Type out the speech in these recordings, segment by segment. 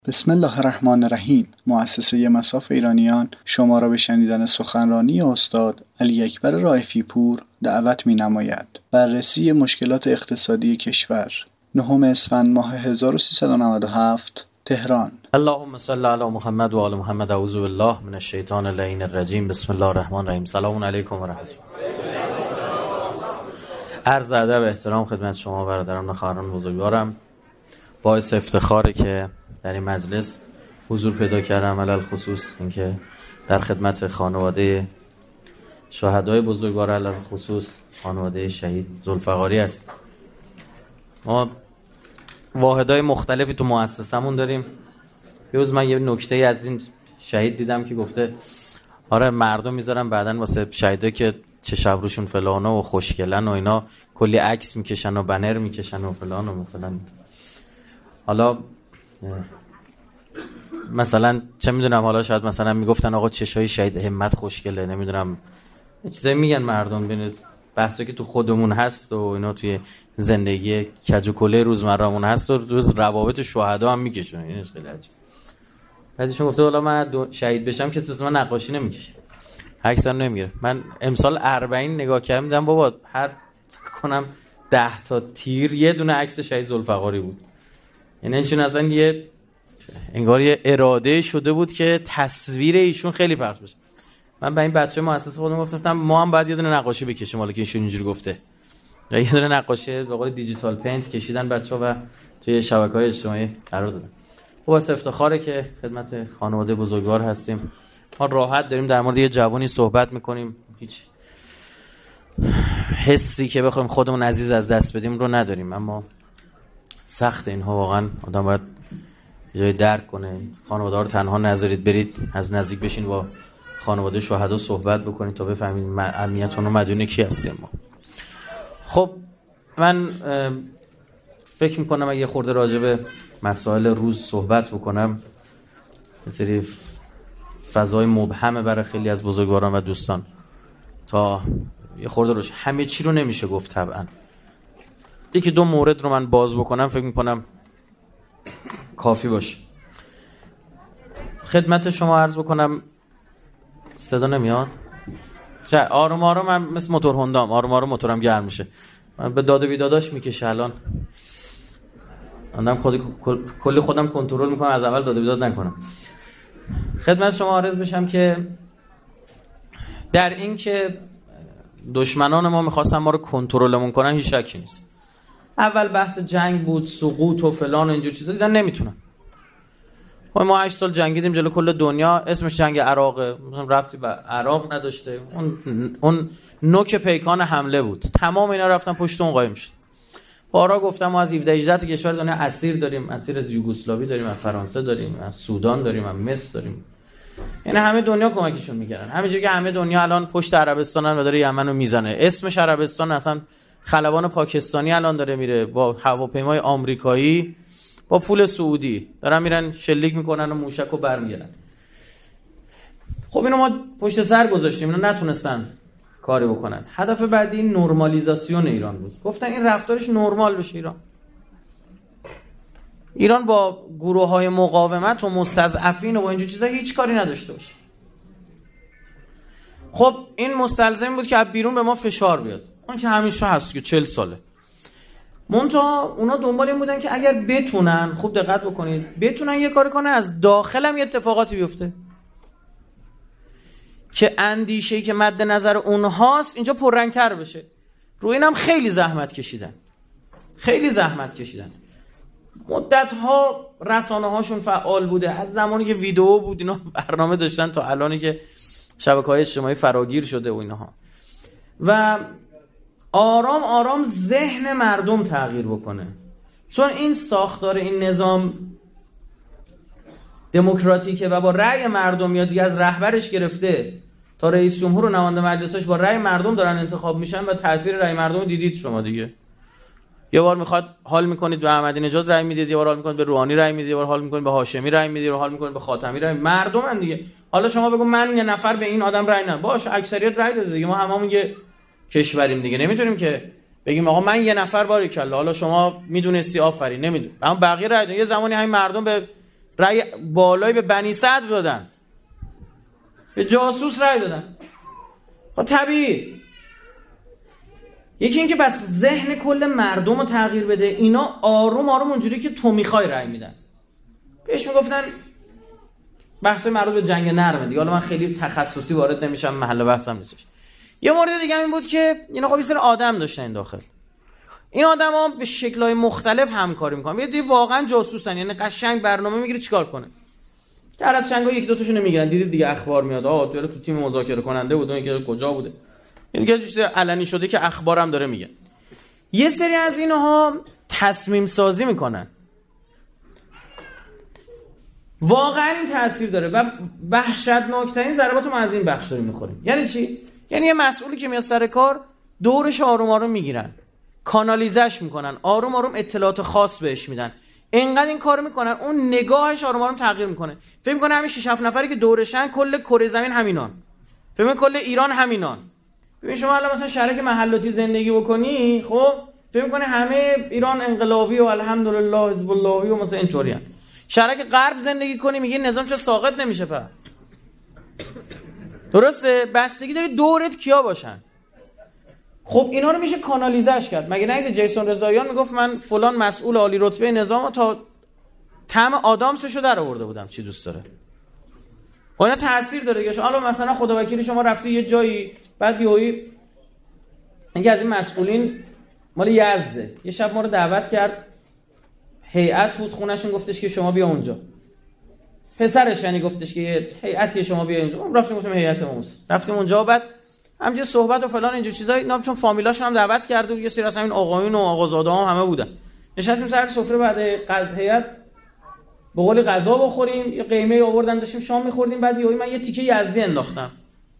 بسم الله الرحمن الرحیم. مؤسسه مصاف ایرانیان شما را به شنیدن سخنرانی استاد علی اکبر رائفی پور دعوت می‌نماید. بررسی مشکلات اقتصادی کشور. 9 اسفند ماه 1397 تهران. اللهم صل علی محمد و آل محمد. اعوذ بالله من الشیطان اللعین الرجیم. بسم الله الرحمن الرحیم. سلام علیکم و رحمت الله. عرض ادب احترام خدمت شما برادران و خواهران بزرگوارم. باعث افتخاره که در این مجلس حضور پیدا کردم، علل خصوص اینکه در خدمت خانواده شهدای بزرگوار، علل خصوص خانواده شهید ذوالفقاری است. ما واحدهای مختلفی تو مؤسسمون داریم. روز من یه نکته از این شهید دیدم که گفته آره مردم میذارن بعدن واسه شهیدا که چه شب روشون فلانه و خوشگلن و اینا کلی عکس میکشن و بنر میکشن و فلان و مثلا مثلا چه میدونم، حالا شاید مثلا میگفتن آقا چشای شهید همت خوشگله، نمیدونم چیزایی میگن مردم. ببینید بحثی که تو خودمون هست و اینا توی زندگی کج و کله روزمرهمون هست و روز روابط شهدا هم میکشن. این خیلی عجیبه. بعدش گفته والا من شهید بشم کسی واسه من نقاشی نمیکشه، عکسم نمیگیره. من امسال 40 نگاه کردم دیدم بابا هر فکر کنم 10 تا تیر یه دونه عکس شهید ذوالفقاری بود. یعنی چون اصلا یه انگار یه اراده شده بود که تصویر ایشون خیلی پخش بشه. من به این بچه مؤسسه خودم گفتم ما هم باید یه دونه نقاشی بکشیم، حالا که ایشون اینجوری گفته. یه دونه نقاشی به قول دیجیتال پینت کشیدن بچه‌ها و توی شبکه‌های اجتماعی قرار دادن. واسه افتخاره که خدمت خانواده بزرگوار هستیم. ما راحت داریم در مورد یه جوانی صحبت می‌کنیم. هیچ حسی که بخوایم خودمون عزیز از دست بدیم رو نداریم، اما سخت اینها واقعا آدم باید جای درک کنه. خانواده ها رو تنها نذارید، برید از نزدیک بشین با خانواده شهدا صحبت بکنید تا بفهمید اهمیتون رو مدیون کی هستیم ما. خب من فکر میکنم اگه خورده راجع به مسائل روز صحبت بکنم یه سری فضای مبهمه برای خیلی از بزرگواران و دوستان، تا یه خورده روش همه چی رو نمیشه گفت. طبعا یکی دو مورد رو من باز بکنم فکر میکنم کافی باشه. خدمت شما عرض بکنم صدا نمیاد؟ چه آروم آروم من مثل موتور هوندام، آروم آروم موتورم گرم میشه. من به داد و بیداداش میکشه الان. کلی خودم کنترل میکنم از اول داد و بیداد نکنم. خدمت شما عرض بشم که در این که دشمنان ما میخواستن ما رو کنترلمون کنن هیچ شکی نیست. اول بحث جنگ بود، سقوط و فلان و اینجور چیزا، دیدن نمیتونن. ما 8 سال جنگیدیم جلو کل دنیا، اسمش جنگ عراقه، مثلا ربطی به عراق نداشته. اون نوک پیکان حمله بود. تمام اینا رفتن پشت اون قایم شد. بارها گفتم ما از 17 18 تا کشور دنیا اسیر داریم. اسیر از یوگسلاوی داریم، از فرانسه داریم، از سودان داریم، از مصر داریم. یعنی همه دنیا کمکشون میکردن. همینجوری که همه دنیا الان پشت عربستانن و داره یمن رو میزنه. اسمش عربستان، اصلا خلبان پاکستانی الان داره میره با هواپیمای آمریکایی با پول سعودی دارن میرن شلیک میکنن و موشک رو برمیگردن. خب اینو ما پشت سر گذاشتیم، اینا نتونستن کاری بکنن. هدف بعدی نرمالیزاسیون ایران بود. گفتن این رفتارش نرمال بشه. ایران با گروه‌های مقاومت و مستضعفین و با اینجور چیزا هیچ کاری نداشته باشه. خب این مستلزم بود که از بیرون به ما فشار بیاد. اون که همیشه هست که 40 ساله. منتها اونا دنبال این بودن که اگر بتونن، خوب دقت بکنید، بتونن یه کاری کنن از داخل هم یه اتفاقاتی بیفته که اندیشه‌ای که مد نظر اونهاست اینجا پررنگ‌تر بشه. روی اینم خیلی زحمت کشیدن. مدت‌ها رسانه‌هاشون فعال بوده، از زمانی که ویدیو بود اینا برنامه داشتن تا الانی که شبکه‌های اجتماعی فراگیر شده و اینها. و آرام آرام ذهن مردم تغییر بکنه، چون این ساختار این نظام دموکراتیکه و با رأی مردم میاد دیگه، از رهبرش گرفته تا رئیس جمهور و نماینده مجلسش با رأی مردم دارن انتخاب میشن و تاثیر رأی مردم دیدید شما دیگه. یه بار میخواد حال میکنید به احمدی نژاد رأی میدید، یه بار حال میکنید به روحانی رأی میدید، یه بار حال میکنید به هاشمی رأی میدید، یه بار حال میکنید به خاتمی رأی میدید. مردمن دیگه. حالا شما بگو من یه نفر به این آدم رأی ندادم، باشه اکثریت رأی داده دیگه، ما هممون یه کشوریم دیگه، نمیتونیم که بگیم آقا من یه نفر باریکلا حالا شما میدونستی آفرین، نمیدون، اما بقیه رأی دادن. یه زمانی همین مردم به رأی بالایی به بنی سعد دادن، به جاسوس رأی دادن. خب طبیعی. یکی این که بس ذهن کل مردم رو تغییر بده، اینا آروم آروم اونجوری که تو میخوای رأی میدن. بهش میگفتن بحث مربوط به جنگ نرمه دیگه، حالا من خیلی تخصصی وارد نمیشم، محل بحثم نیستش. یه مورد دیگه این بود که اینا خب یه سری آدم داشتن این داخل، این آدما به شکل‌های مختلف همکاری میکنن. یه دی واقعا جاسوسن، یعنی قشنگ برنامه میگیره چیکار کنه. که از شنگا یک دو تاشون میگیرن، دیدید دیگه اخبار میاد تو تیم مذاکره کننده بود، اون که کجا بوده، دیگه چیز علنی شده که اخبارم داره میگه. یه سری از اینها تصمیم سازی میکنن، واقعا این تاثیر داره و وحشتناکترین ضربات ما از این بخش داریم میخوریم. یعنی چی؟ یعنی یه مسئولی که میاد سر کار دورش آروم آروم میگیرن، کانالیزش میکنن، آروم آروم اطلاعات خاص بهش میدن، اینقدر این کارو میکنن اون نگاهش آروم آروم تغییر میکنه، فکر میکنه همین 6 7 نفری که دورشن کل کره زمین همینان، فکر میکنه کل ایران همینان. ببین شما الان مثلا شهرک محلاتی زندگی بکنی، خب فکر میکنه همه ایران انقلابی و الحمدلله حزب اللهی و مثلا اینطوریان. شهرک غرب زندگی کنی میگه نظام چرا ساقط نمیشه په. درسته؟ بستگی داره دورت کیا باشن. خب اینا رو میشه کانالیزش کرد. مگه نه جیسون رضاییان میگفت من فلان مسئول عالی رتبه نظام تا طعم آدامسشو در آورده بودم چی دوست داره. خب اینا تاثیر داره دیگه. حالا مثلا خدا وکیلی شما رفتی یه جایی، بعد یهویی اینکه از این مسئولین مال یزده یه شب ما رو دعوت کرد، هیئت بود خونه‌شون، گفتش که شما بیا اونجا. پسرش یعنی گفتش که هیئتی شما بیا اونجا. ما رفتیم گفتیم هیئت ماست. رفتیم اونجا، بعد همینجوری صحبت و فلان اینجور چیزا، اینا چون فامیلاشون هم دعوت کرده بود، یه سری از همین آقایون و آقازاده‌ها همه بودن. نشستیم سر سفره، بعد هیئت به قول غذا بخوریم، یه قیمه آوردن داشتیم شام می‌خوردیم، بعد یهو من یه تیکه یزدی انداختم.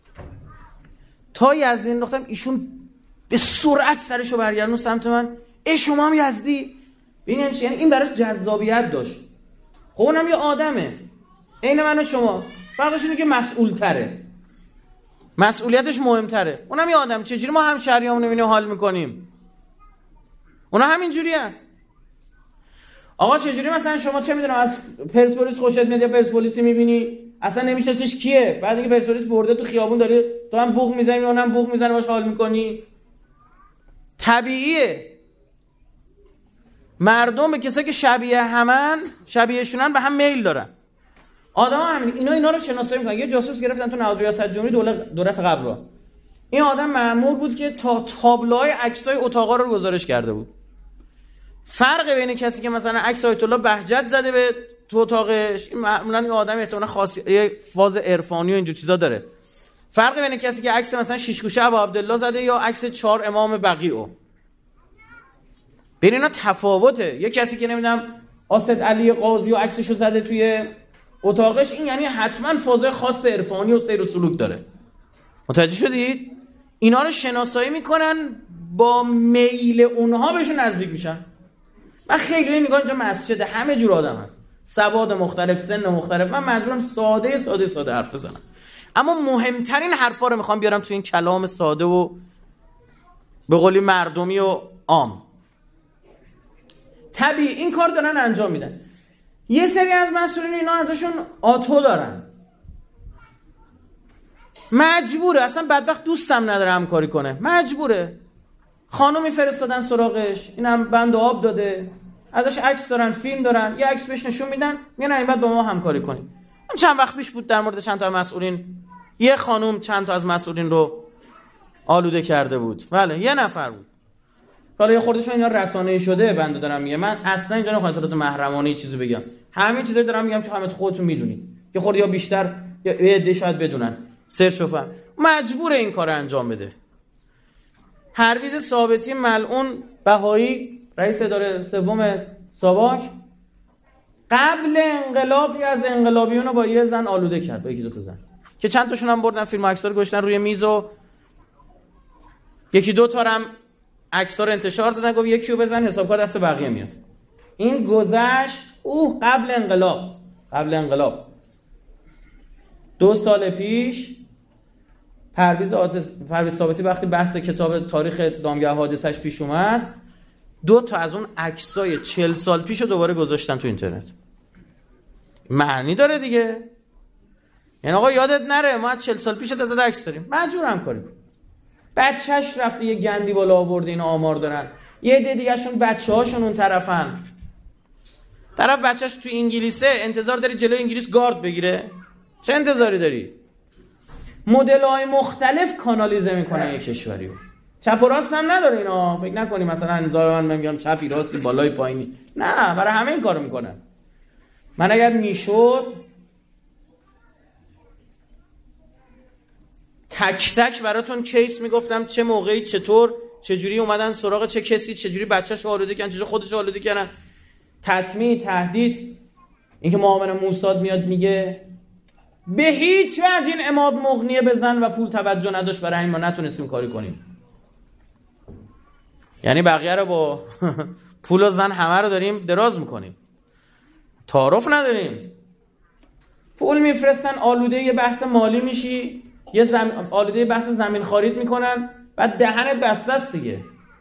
تا یزدی انداختم ایشون به سرعت سرشو برگردون سمت من، شما هم یزدی؟ ببین چی؟ یعنی این براش جذابیت داشت. خب اونم یه آدمه عین من و شما، فرقش اینه که مسئول‌تره، مسئولیتش مهم‌تره. اونم یه آدم، چجوری ما هم شهریامون می‌بینیم حال می‌کنیم؟ اونا همینجوریه. آقا چجوری مثلا شما چه می‌دونم از پرسپولیس خوشت میاد یا پرسپولیسی می‌بینی اصلا نمی‌شناسیش کیه، بعد اینکه پرسپولیس برده تو خیابون داره تو هم بوق می‌زنی اونم بوق می‌زنه باش حال می‌کنی؟ طبیعیه. مردم به کسایی که شبیه همن، شبیهشونن، به هم میل دارن. آدم همین اینا رو شناسایی میکنن. یه جاسوس گرفتن تو نهاد ریاست جمهوری دولت قبل رو. این آدم مأمور بود که تا تابلوهای عکسای اتاقا رو گزارش کرده بود. فرق بین کسی که مثلا عکس آیت الله بهجت زده به تو اتاقش، این معمولا این آدم احتمالاً خاصیه فاز عرفانی و اینجور چیزا داره. فرق بین کسی که عکس مثلا شیشگوشه ابو عبدالله زده یا عکس 4 امام بقیعو، بین اینا تفاوته. یه کسی که نمیدونم آسد علی قاضی و عکسشو زده توی اتاقش، این یعنی حتما فازه خاص عرفانی و سیر و سلوک داره. متوجه شدید؟ اینا رو شناسایی میکنن، با میل اونها بهشون نزدیک میشن. من خیلی نگاه اینجا مسجد همه جور آدم هست، سواد مختلف، سن مختلف، من مجبورم ساده حرف بزنم، اما مهمترین حرفا رو میخوام بیارم توی این کلام ساده و به قولی مردمی و عام. طبیعی این کار دارن انجام میدن. یه سری از مسئولین اینا ازشون آتو دارن، مجبوره، اصلا بدبخت دوستم نداره همکاری کنه، مجبوره. خانومی فرستادن سراغش، اینم بند آب داده، ازش عکس دارن، فیلم دارن، یه عکس بهش نشون میدن، میگن این بعد با ما همکاری کنیم. چند وقت پیش بود در مورد چند تا مسئولین، یه خانوم چند تا از مسئولین رو آلوده کرده بود. بله یه نفر بود. حالا یه خوردهشون اینا رسانه‌ای شده، بنده دارم میگم، من اصلا اینجا نمیخوام اطلاعات محرمانه چیزی بگم، همین چیزا دارم میگم که همه خودتون میدونید، که خورد یا بیشتر یا عده شاید بدونن، سرچ بفر. مجبور این کارو انجام بده. پرویز ثابتی ملعون بهایی، رئیس اداره سوم ساواک، قبل انقلاب از انقلابیون رو با یه زن آلوده کرد، با یکی دو تا زن که چند تاشون هم بردن فیلم و عکس‌ها رو گذاشتن روی میز و یکی دو تا هم عکس‌ها رو انتشار دادن، گفت یکیو بزن حسابکار دست بقیه میاد. این گذشت قبل انقلاب 2 سال پیش پرویز ثابتی وقتی بحث کتاب تاریخ دامگاه حادثش پیش اومد، 2 تا از اون عکسای 40 سال پیشو دوباره گذاشتن تو اینترنت. معنی داره دیگه. یعنی آقا یادت نره ما 40 سال پیش ازت عکس داریم، مجبورم کنیم. بچهش رفته یه گندی بالا آورده، این آمار دارن. یه عده دیگه‌شون بچه‌هاشون اون طرفن. طرف بچهش تو انگلیسه، انتظار داری جلوی انگلیس گارد بگیره؟ چه انتظاری داری؟ مدل‌های مختلف کانالیزه میکنن یک کشوری رو. چپ و راست هم نداره اینا. فکر نکنی مثلا انتظار من میگم چپی راستی بالای پایینی. نه، برای همه این کارو میکنن. من اگر میشد تک تک براتون کیس میگفتم چه موقعی چطور چجوری اومدن سراغ چه کسی، چجوری بچه‌شو آلوده کردن، چجوری خودشو آلوده کردن. تطمیع، تهدید. اینکه معاون موساد میاد میگه به هیچ وجه این عماد مغنیه بزن و پول توجه نداشت، برای همین ما نتونستیم کاری کنیم. یعنی بقیه رو با پول و زن همه رو داریم دراز میکنیم، تعارف نداریم. پول میفرستن، آلوده یه بحث مالی میشی، آلوده بحث زمین خرید میکنن، بعد دهنت بسته است دیگه.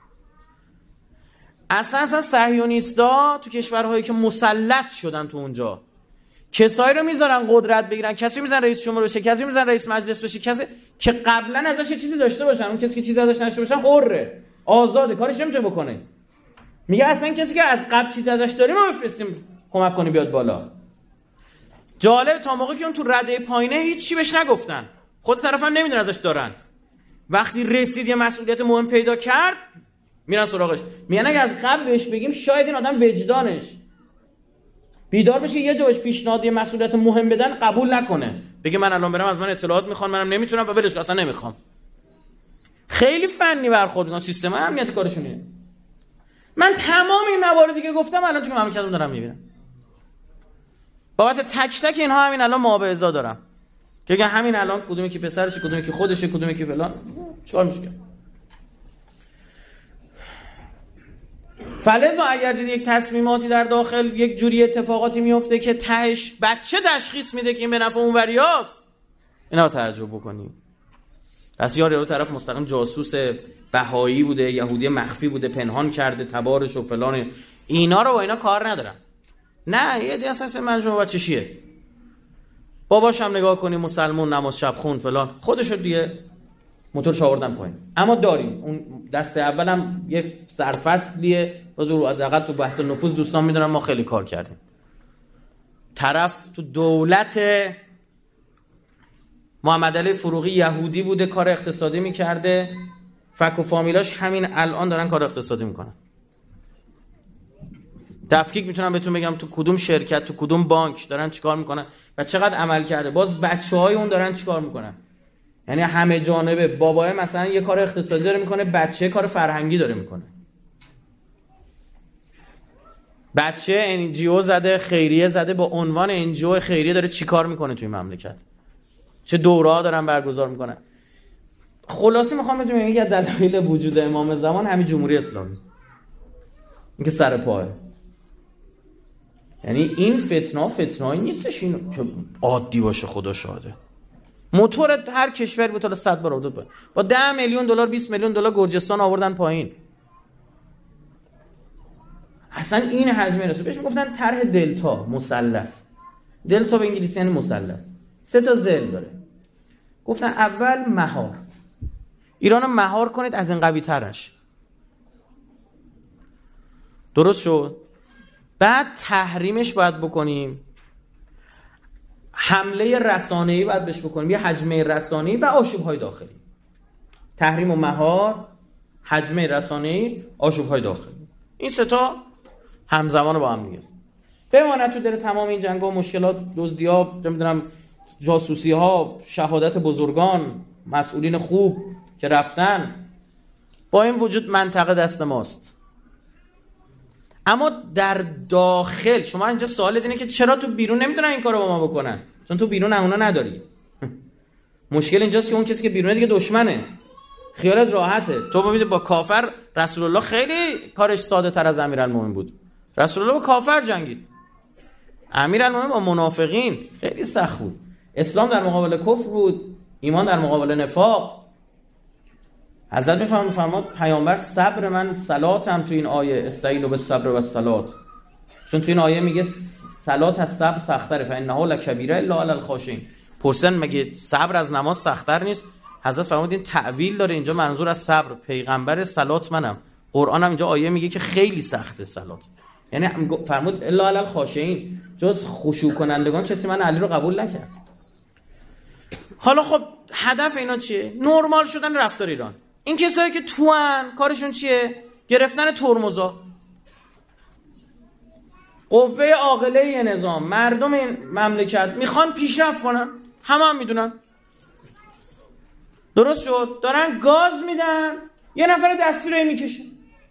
اساسا صهیونیستا تو کشورهایی که مسلط شدن تو اونجا کسایی رو میذارن قدرت بگیرن، کسی میذارن رئیس جمهور بشه، کسی میذارن رئیس مجلس بشه، کسی که قبلا ازش چیزی داشته باشن. اون کسی که چیزی ازش نشته باشن حره، آزاده، کارش نمیتونه بکنه. میگه اصلا کسی که از قبل چیزی ازش داریم ما بفرستیم کمک کنی بیاد بالا. جالب تا موقعی که اون تو رده پایینه هیچ چی بهش نگفتن، خود طرفا نمیدونن ازش دارن. وقتی رسید یه مسئولیت مهم پیدا کرد میرن سراغش. میگن اگه از قبل بهش بگیم شاید این آدم وجدانش بیدار بشه، یه جا بهش پیشنهاد یه مسئولیت مهم بدن قبول نکنه، بگه من الان برم از من اطلاعات میخوان، منم نمیتونم و ولش اصلا نمیخوام. خیلی فنی برخورد میکنن، سیستم امنیت کارشونه. من تمام این مواردی که گفتم الان تو مملکتم دارم میبینم. بابت تک تک اینها همین الان معاوضه دارم که بگن همین الان کدومی که پسرشه، کدومی که خودشه، کدومی که فلان، چیکار میشه کرد. فلزا اگر دید یک تصمیماتی در داخل یک جوری اتفاقاتی میفته که تهش بچه تشخیص میده که این به نفع اونوریاست، اینا رو تعجب بکنیم. پس یارو طرف مستقیم جاسوس بهایی بوده، یهودی مخفی بوده، پنهان کرده تبارش و فلان، اینا رو با اینا کار ندارن. نه، یه دیگه اصلا منجمه بچه چیه، باباش هم نگاه کنی مسلمون، نماز شب خون فلان، خودشو دیگه موتورش آوردن پایین. اما داریم اون دست اولم یه سرفصلیه، حداقل تو بحث نفوذ دوستان میدونن ما خیلی کار کردیم. طرف تو دولت محمد علی فروغی یهودی بوده، کار اقتصادی میکرده، فک و فامیلاش همین الان دارن کار اقتصادی میکنن. تفکیک میتونم بهتون بگم تو کدوم شرکت، تو کدوم بانک دارن چیکار میکنن و چقدر عمل کرده. باز بچهای اون دارن چیکار میکنن، یعنی همه جانبه. بابای مثلا یه کار اقتصادی داره میکنه، بچه کار فرهنگی داره میکنه. بچه انجیو زده، خیریه زده، با عنوان انجیو خیریه داره چیکار میکنه توی مملکت، چه دوره‌ها دارن برگزار میکنن. خلاصی میخوام بهتون بگم یکی از دلایل وجود امام زمان همین جمهوری اسلامی، اینکه سر پاه. یعنی این فتنه‌ای نیستش این که عادی باشه، خدا شاهده. موتور هر کشوری بود تا 100 بار آورد با 10 میلیون دلار 20 میلیون دلار گرجستان آوردن پایین. اصلا این حجمه رسید. بهش میگفتن طرح دلتا، مثلث. دلتا به انگلیسی یعنی مثلث. 3 تا ضلع داره. گفتن اول مهار. ایرانو مهار کنید از این قوی ترش. درست شد. بعد تحریمش باید بکنیم. حمله رسانه‌ای باید بهش بکنیم، یه حجمه رسانه‌ای و آشوب‌های داخلی. تحریم و مهار، حجمه رسانه‌ای، آشوب‌های داخلی. این 3 تا همزمان با هم نیست. بماند تو در تمام این جنگ‌ها و مشکلات، دزدی‌ها، چه می‌دونم جاسوسی‌ها، شهادت بزرگان، مسئولین خوب که رفتن، با این وجود منطقه دست ماست. اما در داخل شما اینجا سوالت اینه که چرا تو بیرون نمیتونن این کارو با ما بکنن؟ چون تو بیرون اونا نداری. مشکل اینجاست که اون کسی که بیرونه دیگه دشمنه، خیالت راحته. تو ببینید با کافر رسول الله خیلی کارش ساده تر از امیرالمومنین بود. رسول الله با کافر جنگید، امیرالمومنین با منافقین خیلی سخت بود. اسلام در مقابل کفر بود، ایمان در مقابل نفاق. حضرت میفرماد پیامبر صبر من صلاتم تو این آیه، استعینوا بالصبر والصلات. چون تو این آیه میگه صلات از صبر سخت‌تره فانها لکبیره الا علی الخاشعین. پرسن مگه صبر از نماز سخت‌تر نیست؟ حضرت فرمودین تعویل داره اینجا، منظور از صبر پیغمبر صلات منم. قرآن هم اینجا آیه میگه که خیلی سخته صلات، یعنی فرمود الا علی الخاشعین، جز خشوع کنندگان کسی من علی رو قبول نکرد. حالا خب هدف اینا چیه؟ نرمال شدن رفتار ایران. این کسایی که توان کارشون چیه؟ گرفتن ترمزا. قوه عاقله نظام، مردم این مملکت میخوان پیشرفت کنن، هم میدونن. درست شد؟ دارن گاز میدن، یه نفر دستوری میکشه.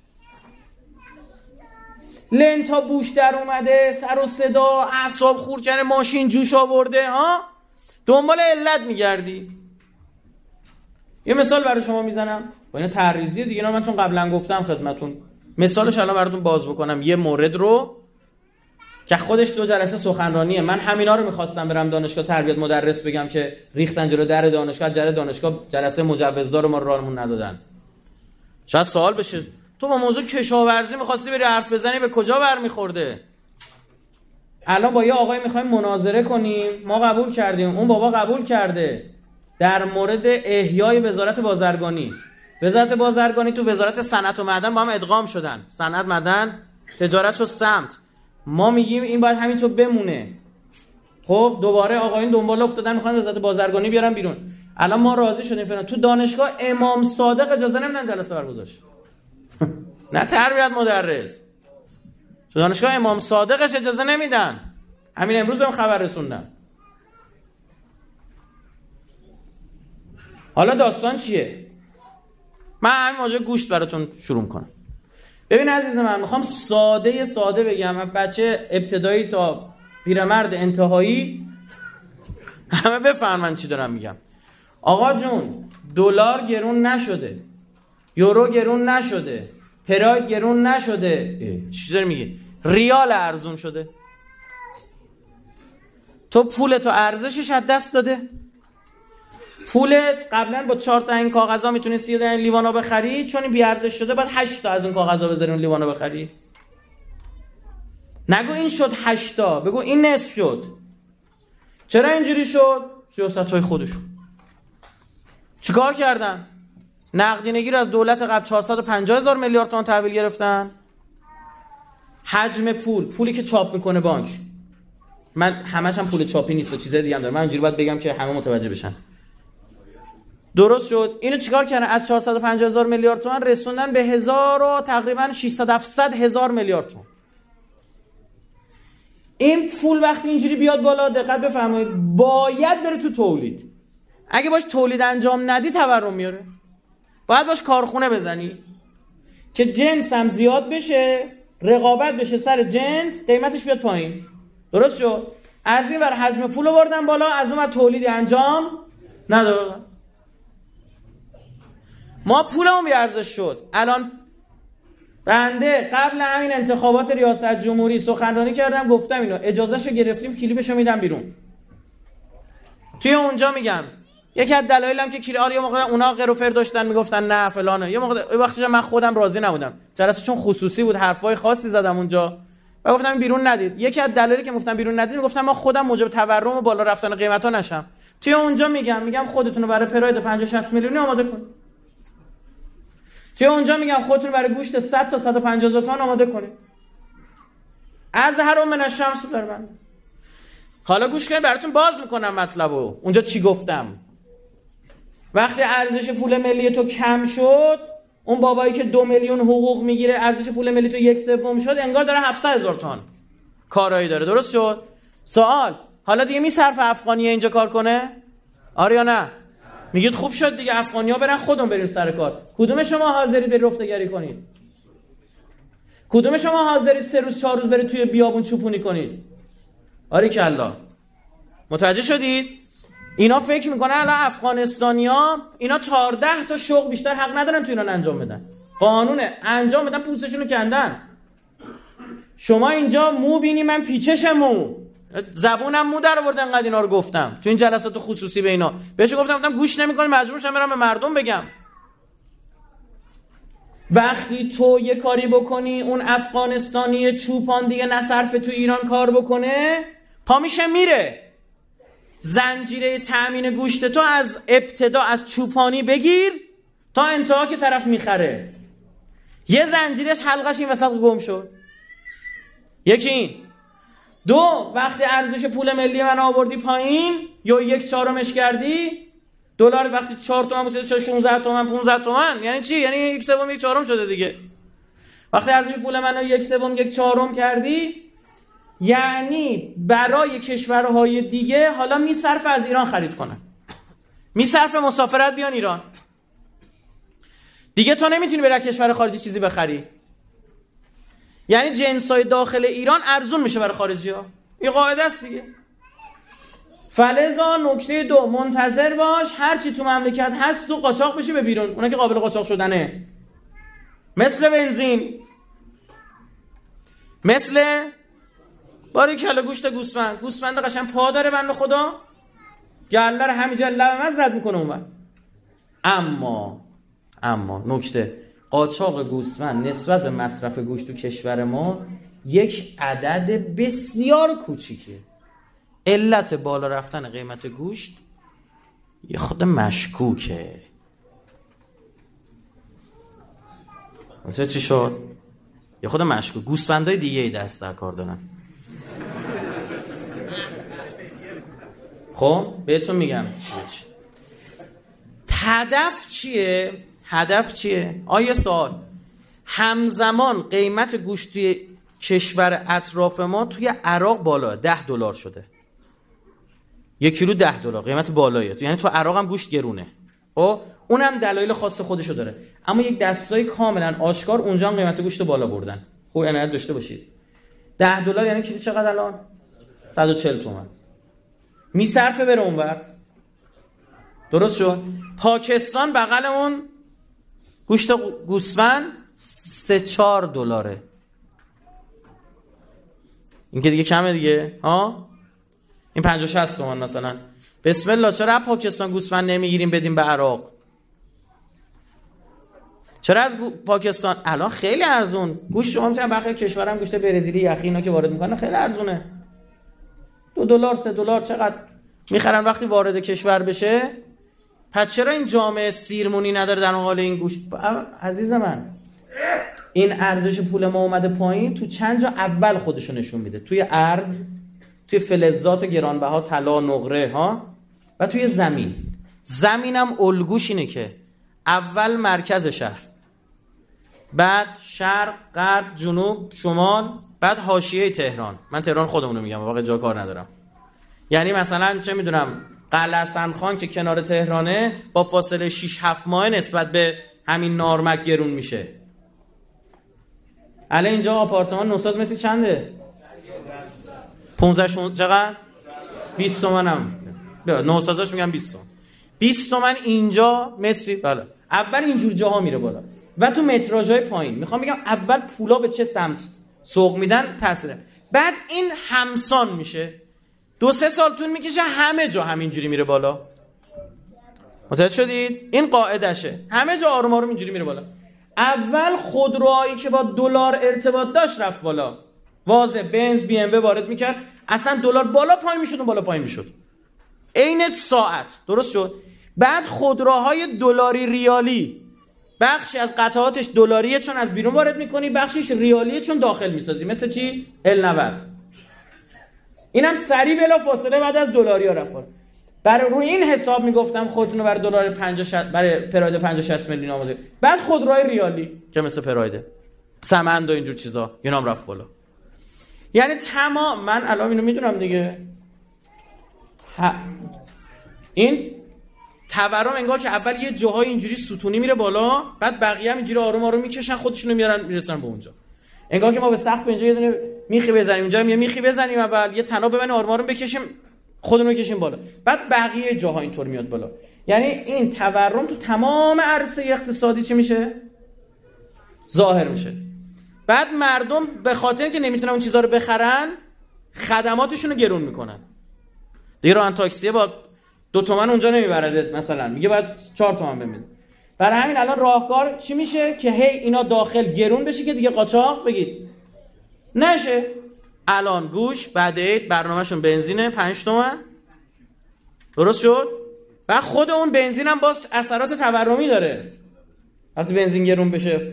لنتا بوش در اومده، سر و صدا، اعصاب خورد کرده، ماشین جوش آورده، ها؟ دنبال علت میگردی. یه مثال برای شما میزنم با اینا تعریضیه دیگه، اینا من چون قبلا گفتم خدمتون، مثالش الان براتون باز بکنم. یه مورد رو که خودش 2 جلسه سخنرانیه، من همینا رو میخواستم برم دانشگاه تربیت مدرس بگم که ریختن جلو در دانشگاه، دانشگاه جلسه مجوزدار ما راهمون ندادن. شاید سوال بشه تو با موضوع کشاورزی میخواستی بری حرف بزنی، به کجا برمیخورده؟ الان با یه آقای میخوایم مناظره کنیم، ما قبول کردیم، اون بابا قبول کرده، در مورد احیای وزارت بازرگانی. وزارت بازرگانی تو وزارت صنعت و معدن با هم ادغام شدن، صنعت معدن تجارت شد سمت. ما میگیم این باید همینطور بمونه. خب دوباره آقایون دنبال افتادن میخوان وزارت بازرگانی بیارن بیرون. الان ما راضی شدیم فلان. تو دانشگاه امام صادق اجازه نمیدن جلسه برگزار شه. نه تربیت مدرس. تو دانشگاه امام صادقش اجازه نمیدن. همین امروز بهم خبر رسوندن. حالا داستان چیه؟ من همین ماجرا گوشت براتون شروع کنم. ببین عزیز من، میخوام ساده بگم، بچه ابتدایی تا پیرمرد انتهایی همه بفهمن چی دارم میگم. آقا جون، دلار گرون نشده، یورو گرون نشده، پراید گرون نشده، چی داری میگی؟ ریال ارزون شده. تو پولتو ارزشش از دست داده. پولت قبلا با 4 تا این کاغذا میتونستی یه این لیوانا بخری، چون این بی ارزش شده بعد 8 تا از این کاغذا بذاری اون لیوانا بخری. نگو این شد 8 تا، بگو این نصف شد. چرا اینجوری شد؟ سیاست‌های خودشون. چیکار کردن؟ نقدینگی رو از دولت قبل 450,000 میلیارد تومان تحویل گرفتن. حجم پولی که چاپ میکنه بانک، من همش هم پول چاپی نیست و چیزای دیگه هم دارم، من اینجوری باید بگم که همه متوجه بشن. درست شد؟ اینو چیکار کردن؟ از 450,000 میلیارد تومان رسوندن به 1000 و تقریبا 600-700,000 میلیارد تومان. این پول وقتی اینجوری بیاد بالا، دقت بفرمایید، باید بره تو تولید. اگه باش تولید انجام ندی تورم میاره. باید باش کارخونه بزنی که جنس هم زیاد بشه، رقابت بشه سر جنس، قیمتش بیاد پایین. درست شد؟ از این ور حجم پول رو بردن بالا، از اون ور تولیدی انجام ندادن. ما پولمون بی ارزش شد. الان بنده قبل همین انتخابات ریاست جمهوری سخنرانی کردم، گفتم اینو اجازهشو گرفتیم، کلیپشو میدم بیرون. توی اونجا میگم یکی از دلایلم که کلیپ یه موقع اونا قروفر داشتن میگفتن نه فلانه، یه موقع وقتی من خودم راضی نبودم، جلسه چون خصوصی بود، حرفای خاصی زدم اونجا و گفتم بیرون ندید. یکی از دلایلی که گفتم بیرون ندید، گفتم ما خودم موجب تورم و بالا رفتن قیمتا نشم. توی اونجا میگم خودتون رو برای پراید 50-60 میلیونی آماده کنید. توی اونجا میگم خودتون برای گوشت 100 تا 150,000 تومان آماده کنید. از هر من الشمس در من. حالا گوش کنید براتون باز میکنم مطلبو. اونجا چی گفتم؟ وقتی ارزش پول ملی تو کم شد، اون بابایی که 2 میلیون حقوق میگیره ارزش پول ملی تو 1/3 شد، انگار داره 700,000 تومان کارایی داره. درست شد؟ سوال، حالا دیگه میصرفه افغانیه اینجا کار کنه؟ آره یا نه؟ میگید خوب شد دیگه، افغانی‌ها برن خودمون بریم سر کار. کدوم شما حاضرید برید رفتگری کنید؟ کدوم شما حاضرید 3 روز 4 روز برید توی بیابون چوپونی کنید؟ آریکلا. متوجه شدید؟ اینا فکر میکنن الان افغانستانی‌ها اینا 14 تا شغل بیشتر حق ندارن تو ایران انجام بدن. قانونه انجام بدن، پوستشون رو کندن. شما اینجا مو بینی، من پیچش مو، زبونم مو در آورد انقدر اینا رو گفتم تو این جلسات خصوصی به اینا. بهش گفتم گوش نمی‌کنی، مجبور شدم برم به مردم بگم. وقتی تو یه کاری بکنی اون افغانستانی چوپان دیگه نه صرف تو ایران کار بکنه، پا میشه میره. زنجیره تأمین گوشت تو از ابتدا از چوپانی بگیر تا انتها که طرف میخره. یه زنجیرش حلقش این وسط گم شد. یکی این. دو، وقتی ارزش پول ملی من آوردی پایین یا 1/4 کردی، دلار وقتی 4 تومن بود شد 16 تومن 15 تومن، یعنی چی؟ یعنی 1/3 1/4 شده دیگه. وقتی ارزش پول منو 1/3 1/4 کردی، یعنی برای کشورهای دیگه حالا میصرف از ایران خرید کنن، میصرف مسافرت بیان ایران. دیگه تو نمیتونی بری کشور خارجی چیزی بخری. یعنی جنسای داخل ایران ارزون میشه برای خارجی ها. این قاعده است دیگه. فلزا نکته 2، منتظر باش هر چی تو مملکت هست تو قاچاق بشی به بیرون، اونا که قابل قاچاق شدنه. مثل بنزین، مثل باریکلا گوشت گوسفند قشنگ پا داره بنده خدا، گله رو همینجا لب مز رد میکنه اون. اما نکته، قاچاق گوسفند نسبت به مصرف گوشت تو کشور ما یک عدد بسیار کوچیکه. علت بالا رفتن قیمت گوشت یه خود مشکوکه. مثلا چی شد؟ یه خود مشکوک. گوسفندای دیگه ای دست در کار دارن. خب بهتون میگم چی. هدف چیه؟ آیا سوال همزمان قیمت گوشت توی کشور اطراف ما توی عراق بالا $10 شده. 1 کیلو $10 قیمت بالاییه. یعنی تو عراق هم گوشت گرونه. خب اونم دلایل خاص خودشو داره. اما یک دستای کاملا آشکار اونجا هم قیمت گوشت بالا بردن. خوب عنایت داشته باشید. $10 یعنی کیلو چقدر الان؟ 140 تومن. میصرفه بره اونور. درست شد؟ پاکستان بغلمون گوشت گوسفند $3-4. این که دیگه کمه دیگه ها؟ این 50-60 تومن مثلا. بسم الله، چرا پاکستان گوسفند نمیگیریم بدیم به عراق؟ چرا از پاکستان الان خیلی ارزون گوشت؟ شما میتونن بخیر کشورم گوشت برزیلی یخی اینا که وارد میکنن خیلی ارزونه. $2 $3 چقدر میخرن وقتی وارد کشور بشه. پس چرا این جامعه سیرمونی نداره در مقابل این گوشت؟ عزیز من، این ارزش پول ما اومده پایین تو چند جا اول خودشو نشون میده. توی ارز، توی فلزات گرانبها، طلا، نقره ها، و توی زمینم الگوش اینه که اول مرکز شهر، بعد شرق، غرب، جنوب، شمال، بعد حاشیه تهران. من تهران خودمونو میگم، واقعا جا کار ندارم. یعنی مثلا چه میدونم قلعه حسن خان که کنار تهرانه با فاصله 6-7 ماه نسبت به همین نارمک گرون میشه. الان اینجا آپارتمان 900 متری چنده؟ 15 چقدر؟ 20 تومنم. 900 میگم 20 تومن. 20 تومن اینجا متری. بله. اول اینجور جاها میره بالا. و تو متراژهای پایین میخوام بگم اول پولا به چه سمت سوق میدن تاثیره. بعد این همسان میشه. 2-3 سال طول میکشه همه جا همینجوری میره بالا. متوجه شدید؟ این قاعدشه. همه جا آروم آروم اینجوری میره بالا. اول خودروهایی که با دلار ارتباط داشت رفت بالا. واضح بنز بی ام و وارد میکرد، اصلا دلار بالا پایین میشد و بالا پایین میشد. عین ساعت. درست شد؟ بعد خودروهای دلاری ریالی، بخشی از قطعاتش دلاریه چون از بیرون وارد میکنی، بخشیش ریالیه چون داخل میسازی. مثل چی؟ L90. اینم سریع بلا فاصله بعد از دلاریا رفت. برای روی این حساب میگفتم خودتون رو برای دلار 50 برای پراید 50-60 میلیون آماده. بعد خودروهای ریالی که مثل پراید، سمند و اینجور چیزا، اینا هم رفت بالا. یعنی تمام، من الان اینو میدونم دیگه، این تورم انگار که اول یه جاهای اینجوری ستونی میره بالا، بعد بقیه هم اینجوری آروم آروم میکشن خودشونو میارن میرسن به اونجا. انگار که ما به سقف اینجا یه دونه میخی بزنیم، اینجا هم یه میخی بزنیم، اول یه تناب ببنیم آروم آروم بکشیم خودمون بکشیم بالا، بعد بقیه جاها اینطور میاد بالا. یعنی این تورم تو تمام عرصه اقتصادی چی میشه؟ ظاهر میشه. بعد مردم به خاطر اینکه نمیتونن اون چیزا رو بخرن خدماتشون رو گرون میکنن. دیگه راه تاکسی با 2 تومن اونجا نمیبرد، مثلا میگه باید 4 تومن بمیده. برای همین الان راهکار چی میشه که هی اینا داخل گرون بشه که دیگه قاچاق بگید نشه. الان گوش بعد عید برنامه‌شون بنزینه 5 تومن، درست شد؟ و خود اون بنزین هم باز اثرات تورمی داره وقتی بنزین گرون بشه.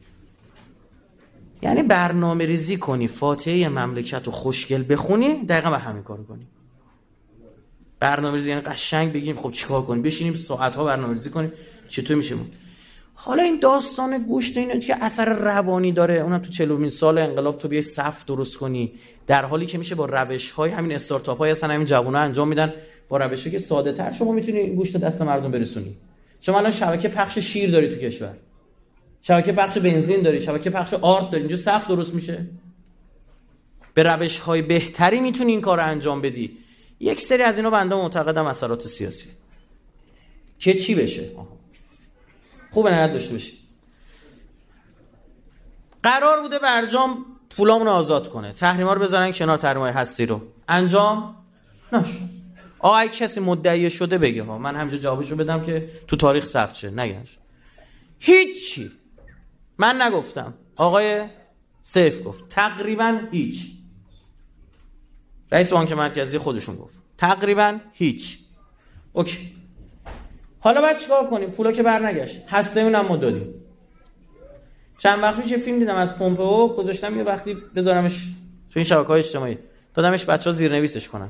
یعنی برنامه ریزی کنی، فاتحه مملکت رو خوشگل بخونی، دقیقا به همین کارو کنی. برنامه ریزی یعنی قشنگ بگیم خب چیکار کنیم، بشینیم ساعت‌ها برنامه ریزی کنیم چطور میشه. حالا این داستان گوشت اینه که اثر روانی داره، اونم تو 40مین سال انقلاب تو بیای صف درست کنی، در حالی که میشه با روش‌های همین استارتاپ‌های اصلا همین جوونا انجام میدن، با روشی که ساده‌تر شما میتونی این گوشت دست مردم برسونی. شما الان شبکه پخش شیر داری تو کشور، شبکه پخش بنزین داری، شبکه پخش آرد داری، اینجا صف درست میشه. به روش‌های بهتری میتونی این کارو انجام بدی. یک سری از اینا بنده معتقدم اثرات سیاسی که چی بشه خوبه نهاد داشته باشی. قرار بوده برجام پولامون رو آزاد کنه، تحریما رو بذارن کنار، تحریمای هستی رو انجام نشد. اگه کسی مدعی شده بگه ها، من همینجا جوابشو بدم که تو تاریخ ثبت شه. نگنش هیچی من نگفتم، آقای سیف گفت تقریبا هیچ، رئیس بانک مرکزی خودشون گفت تقریبا هیچ. اوکی، حالا باید چیکار کنیم؟ پولا که برنگشت، هسته اونم ما دادیم. چند وقت پیش فیلم دیدم از پومپئو، گذاشتم یه وقتی بذارمش تو این شبکه‌های اجتماعی، دادمش بچه‌ها زیرنویسش کنن.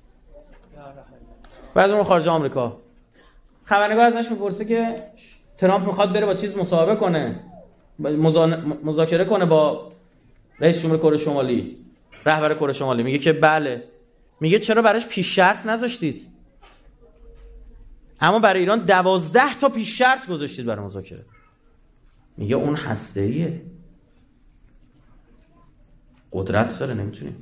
وزیر خارجه آمریکا خبرنگار ازش میپرسه که ترامپ میخواد بره با چیز مصاحبه کنه، مذاکره کنه با رئیس جمهور کره شمالی، رهبر کره شمالی. میگه که بله. میگه چرا براش پیش شرط نذاشتید؟ اما برای ایران 12 تا پیش شرط گذاشتید برای مذاکره. میگه اون هسته‌ایه، قدرت داره، نمیتونی.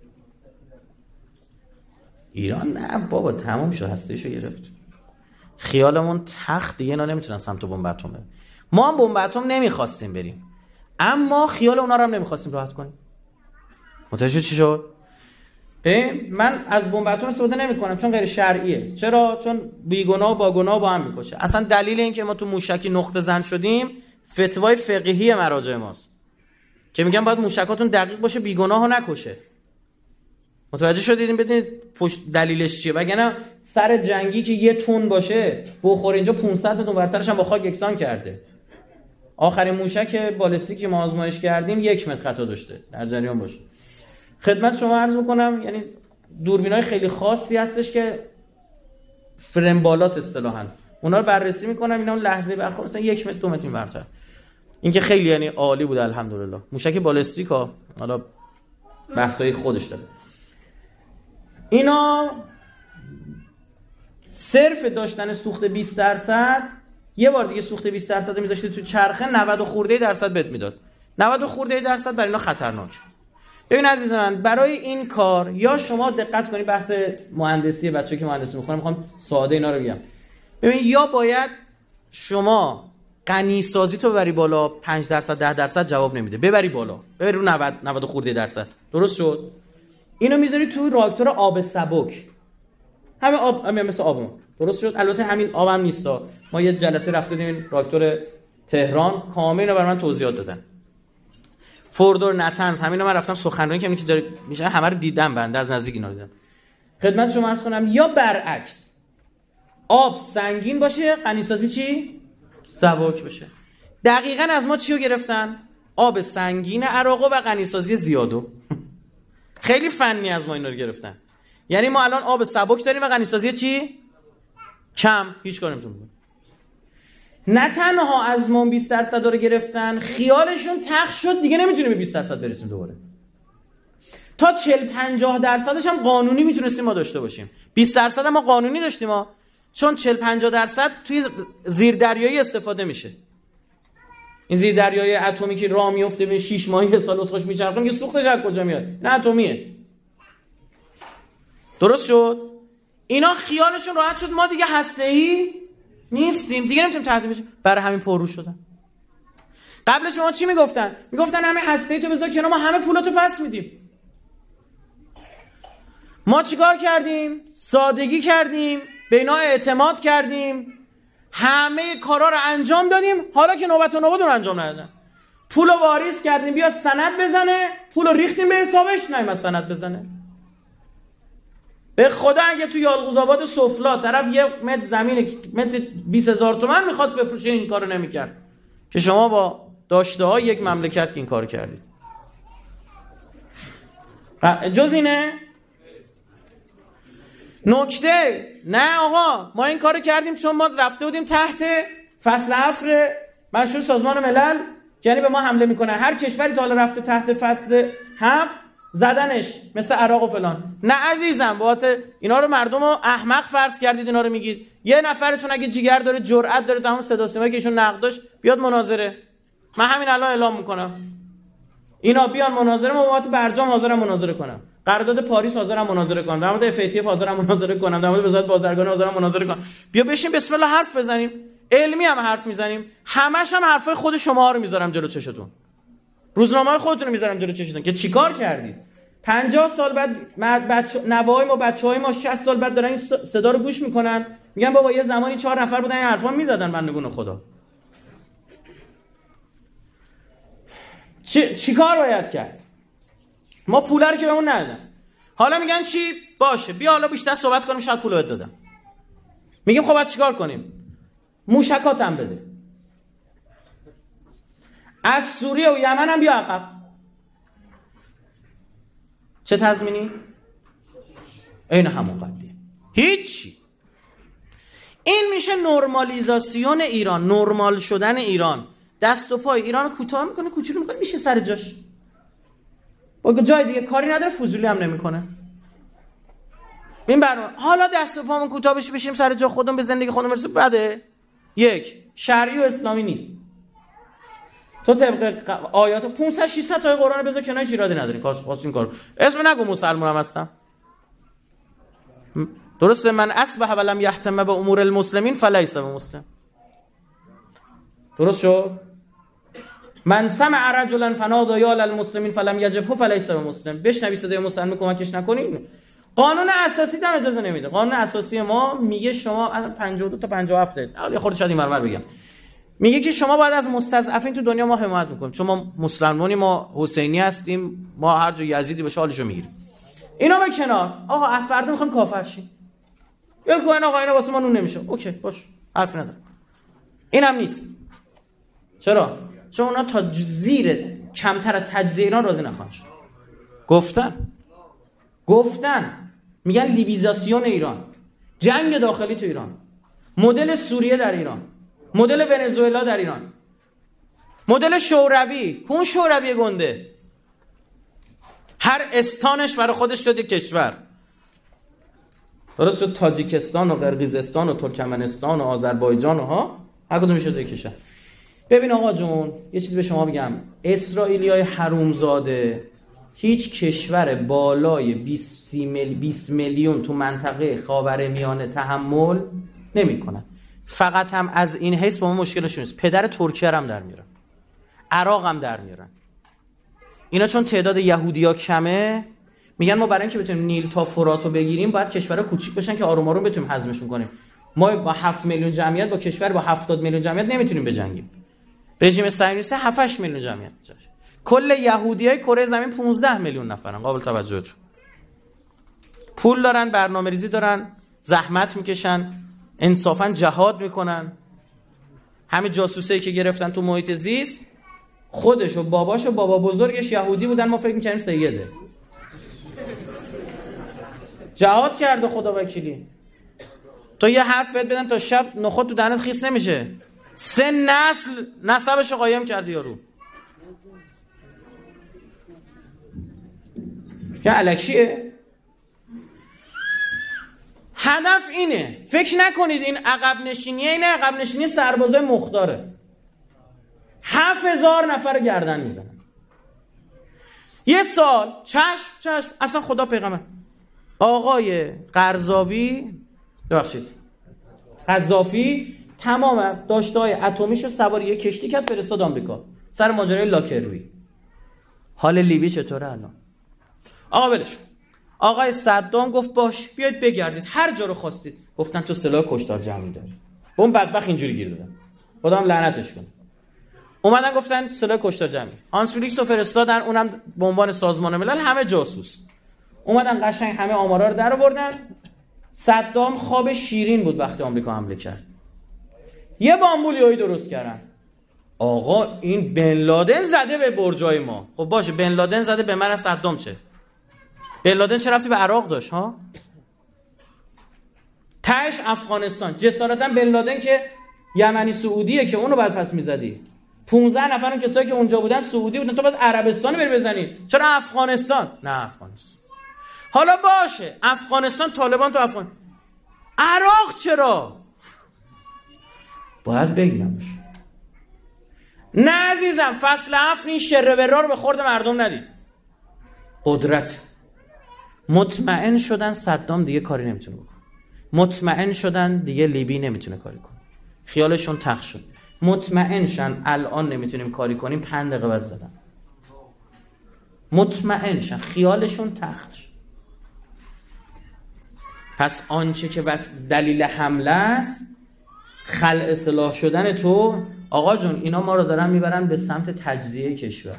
ایران نه بابا تمام شد، هسته‌ایشو گرفت. خیالمون تخت دیگه، اینا نمیتونن سمت بمب اتم برن. ما هم بمب اتم نمیخواستیم بریم، اما خیال اونا رو هم نمیخواستیم راحت کنیم. متوجه چی شد؟ من از بمب اتم استفاده نمی‌کنم چون غیر شرعیه. چرا؟ چون بیگناه و با گناه با هم میکشه. اصلا دلیل این که ما تو موشکی نقطه زن شدیم فتوای فقیهی مراجع ماست که میگن باید موشکاتون دقیق باشه، بیگناه و نکشه. متوجه شدید؟ بدونید پشت دلیلش چیه؟ وگرنه سر جنگی که 1 تن باشه بخور اینجا 500 متر برترش هم با خاک یکسان کرده. آخرین موشک بالستیک که ما آزمایش کردیم 1 متر خطا داشته، در جریان باشه. خدمت شما عرض میکنم، یعنی دوربینای خیلی خاصی هستش که فریم بالاست اصطلاحاً، اونا رو بررسی میکنم، اینا اون لحظه برخورد مثلا 1 متر 2 متر برتر. این که خیلی یعنی عالی بوده الحمدلله. موشک بالستیک ها حالا بحثای خودش داره. اینا صرف داشتن سوخت 20%، یه بار دیگه سوخت 20% میذاشتی تو چرخه 90 خورده درصد بهت میداد. 90 خورده درصد برای اینا خطرناک. ببین عزیز من، برای این کار یا شما دقت کنید، بحث مهندسی، بچه‌ها که مهندسی میخوام ساده اینا رو بگم. ببین یا باید شما غنی سازی تو ببری بالا، 5% 10% جواب نمیده، ببری بالا، ببری رو 90 خورده درصد. درست شد؟ اینو میذاری تو راکتور آب سبک، همین آب، همین مثل آبمون. درست شد؟ البته همین آبم نیستا، ما یه جلسه رفته دیدیم راکتور تهران، کامل اینو برام توضیحات دادن. فوردور نتنز همینا من رفتم سخنرانی که داره میشه، همه رو دیدم، بنده از نزدیک اینا رو دیدم. خدمت شما عرض کنم یا برعکس آب سنگین باشه، غنیسازی چی؟ سبک بشه. دقیقاً از ما چیو گرفتن؟ آب سنگین عراقو و غنیسازی زیادو. خیلی فنی از ما اینا رو گرفتن. یعنی ما الان آب سبک داریم و غنیسازی چی؟ کم، هیچ کاری نمیتونیم بکنیم. نه تنها از ما 20% رو گرفتن، خیالشون تخت شد دیگه نمیتونیم به 20% برسیم دوباره. تا 40-50% هم قانونی میتونستیم ما داشته باشیم. 20% هم ما قانونی داشتیم ما، چون 40-50% توی زیردریایی استفاده میشه. این زیردریایی اتمی که راه میفته به 6 ماهی سال خوش میچرخه، میگه سوختش از کجا میاد؟ نه اتمیه. درست شد؟ اینا خیالشون راحت شد، ما دیگه هسته‌ای نیستیم، دیگه نمیتونیم تحت بشیم، برای همین پررو شدن. قبلش ما چی میگفتن؟ میگفتن همه هسته‌ای تو بذار کنار، ما همه پولاتو پس میدیم. ما چیکار کردیم؟ سادگی کردیم، به اینا اعتماد کردیم، همه کارا رو انجام دادیم، حالا که نوبت رو انجام ندادن. پولو واریز کردیم بیا سند بزنه، پولو ریختیم به حسابش، نمیاد سند بزنه. به خدا اگه تو یالقوزآباد سفلا طرف یه متر زمین متر 20,000 تومان میخواست بفروشه این کارو نمیکرد که شما با داشته های یک مملکت که این کارو کردید. جز اینه نکته نه آقا ما این کارو کردیم چون ما رفته بودیم تحت فصل 7 منشور سازمان ملل، یعنی به ما حمله میکنه. هر کشوری تا حالا رفته تحت فصل 7 زدنش، مثل عراق و فلان. نه عزیزم، بابت اینا رو مردم رو احمق فرض کردید، اینا رو میگید. یه نفرتون اگه جیگر داره، جرأت داره، تمام صدا سیمایی که ایشون نقد داشت بیاد مناظره، من همین الان اعلام میکنم اینا بیان مناظره، ما بابت برجام حاضرم مناظره کنم، قرارداد پاریس حاضرم مناظره کنم، در مورد FATF حاضرم مناظره کنم، در مورد وزارت بازرگانی حاضرم مناظره کنم. بیا بشین بسم الله حرف بزنیم، علمی هم حرف میزنیم، همش هم حرفای خود شما رو میذارم جلو چشتون، روزنامه‌های خودتون رو میذارم جلو چشتون که چیکار کردید. 50 سال بعد نوای ما، بچهای ما 60 سال بعد دارن این صدا رو گوش میکنن، میگن بابا یه زمانی 4 نفر بودن این حرفا میزدن بندگون خدا. چیکار باید کرد؟ ما پولا رو که بهمون ندادن، حالا میگن چی؟ باشه بیا حالا بیشتر صحبت کنیم، شاید پولو بهت دادم. میگیم خب بعد چیکار کنیم؟ موشکات هم بده، از سوریه و یمن هم بیا عقب. چه تضمینی؟ این همون قبلیه، هیچی. این میشه نرمالیزاسیون ایران، نرمال شدن ایران. دست و پای ایران رو کوتاه میکنه، کوچولو میکنه، میشه سر جاش. با جای دیگه کاری نداره، فضولی هم نمیکنه. این برنامه حالا دست و پامون کوتاه بشه، بشیم سر جا خودمون، به زندگی خودمون برسیم. بده یک شرعی و اسلامی نیست. تو طبق آیات 500 600 تا قرآن بذار کنارش ایرادی نداری، خاص این کارو اسم نگو مسلمانم هستم. درسته؟ من اصبح ولم یهتم به امور المسلمین فلیس بمسلم. درست شد؟ من سمع رجلا فنادى یا للمسلمین فلم یجبه فلیس بمسلم. بشنوی صدای مسلمان کمکش نکنید. قانون اساسی هم اجازه نمیده. قانون اساسی ما میگه شما 52 تا 57 یه خورده شاید اینور بگم، میگه که شما باید از مستضعفین تو دنیا ما حمایت میکنیم، چون ما مسلمانی، ما حسینی هستیم، ما هر جا یزیدی باشه حالشو میگیریم. اینا به کنار. آقا فردا میخوام کافر شیم، یا کوین آقا اینا واسه ما نون نمیشه، اوکی باش، حرف نداره. اینم نیست. چرا؟ چون اونا تا زیر کمتر از تجزیه ایران راضی نخواهند شد. گفتن میگن لیبیزاسیون ایران، جنگ داخلی تو ایران، مدل سوریه در ایران، مدل ونزوئلا در ایران، مدل شوروی. کون شوروی گنده هر استانش برای خودش شده کشور. درست شد؟ تاجیکستان و قرقیزستان و ترکمنستان و آذربایجان و ها هر کدوم شده کشور. ببین آقا جون یه چیزی به شما بگم، اسرائیلیای حرومزاده هیچ کشور بالای 20 میلیون تو منطقه خاورمیانه تحمل نمی‌کنن. فقط هم از این حیث با ما مشکلشون نیست، پدر ترکیه هم در میارن، عراق هم در میارن. اینا چون تعداد یهودی‌ها کمه میگن ما برای اینکه بتونیم نیل تا فرات رو بگیریم باید کشورها کوچیک بشن که آروم آروم بتونیم هضمشون کنیم. ما با 7 میلیون جمعیت با کشور با 70 میلیون جمعیت نمیتونیم بجنگیم. رژیم صهیونیستی 7 میلیون جمعیت داره. کل یهودیای کره زمین 15 میلیون نفرن. قابل توجهتون. پول دارن، برنامه‌ریزی دارن، زحمت میکشن، انصافا جهاد میکنن. همین جاسوسایی که گرفتن تو محیط زیست خودش و باباش و بابا بزرگش یهودی بودن، ما فکر میکنیم سیده. جهاد کرده خدا وکیلی. تو یه حرف بهت بدن تا شب نخود تو دهنت خیس نمیشه. 3 نسل نسبش رو قایم کرده یارو. که الکشیه. هدف اینه، فکر نکنید این عقب نشینیه، این عقب نشینی سربازای مختاره. 7000 نفر گردن میزنن. یه سال چشم اصلا خدا پیغمبر آقای قذافی تمام داشته‌های اتمیشو سوار یه کشتی کرد فرستاد آمریکا سر ماجرای لاکروی. حال لیبی چطوره الان؟ آقا ولش. آقای صدام گفت باش بیاید بگردید هر جا رو خواستید. گفتن تو سلاح کشتار جمعی داری. به اون بدبخت اینجوری گیر دادن، خدا هم لعنتش کنه. اومدن گفتن سلاح کشتار جمعی. هانس فیلیکس رو فرستادن، اونم به عنوان سازمان ملل همه جاسوس. اومدن قشنگ همه آمارا رو درآوردن. صدام خواب شیرین بود وقتی آمریکا حمله کرد. یه بامبولیویی درست کردن. آقا این بن لادن زده به برجای ما. خب باشه بن لادن زده به من، از صدام چه؟ بن لادن چه ربطی به عراق داشت ها؟ تاش افغانستان. جسارتا بن لادن که یمنی سعودیه که اونو بعد پس میزدی. 15 نفر کسایی که اونجا بودن سعودی بودن، تو بعد عربستان بری بزنی. چرا افغانستان؟ نه افغانستان. حالا باشه افغانستان، طالبان تو افغان. عراق چرا؟ باید بگیمش. نه عزیزم، فصل 7 این شر برا رو به خورد مردم ندید. قدرت. مطمئن شدن صدام دیگه کاری نمیتونه بکنه. مطمئن شدن دیگه لیبی نمیتونه کاری کنه. خیالشون تخت شد. مطمئن شن الان نمیتونیم کاری کنیم، 5 دقیقه بعد زدن. مطمئن شن خیالشون تخت شد. پس آنچه که دلیل حمله است خلع اصلاح شدن تو. آقا جون اینا ما رو دارن میبرن به سمت تجزیه کشور.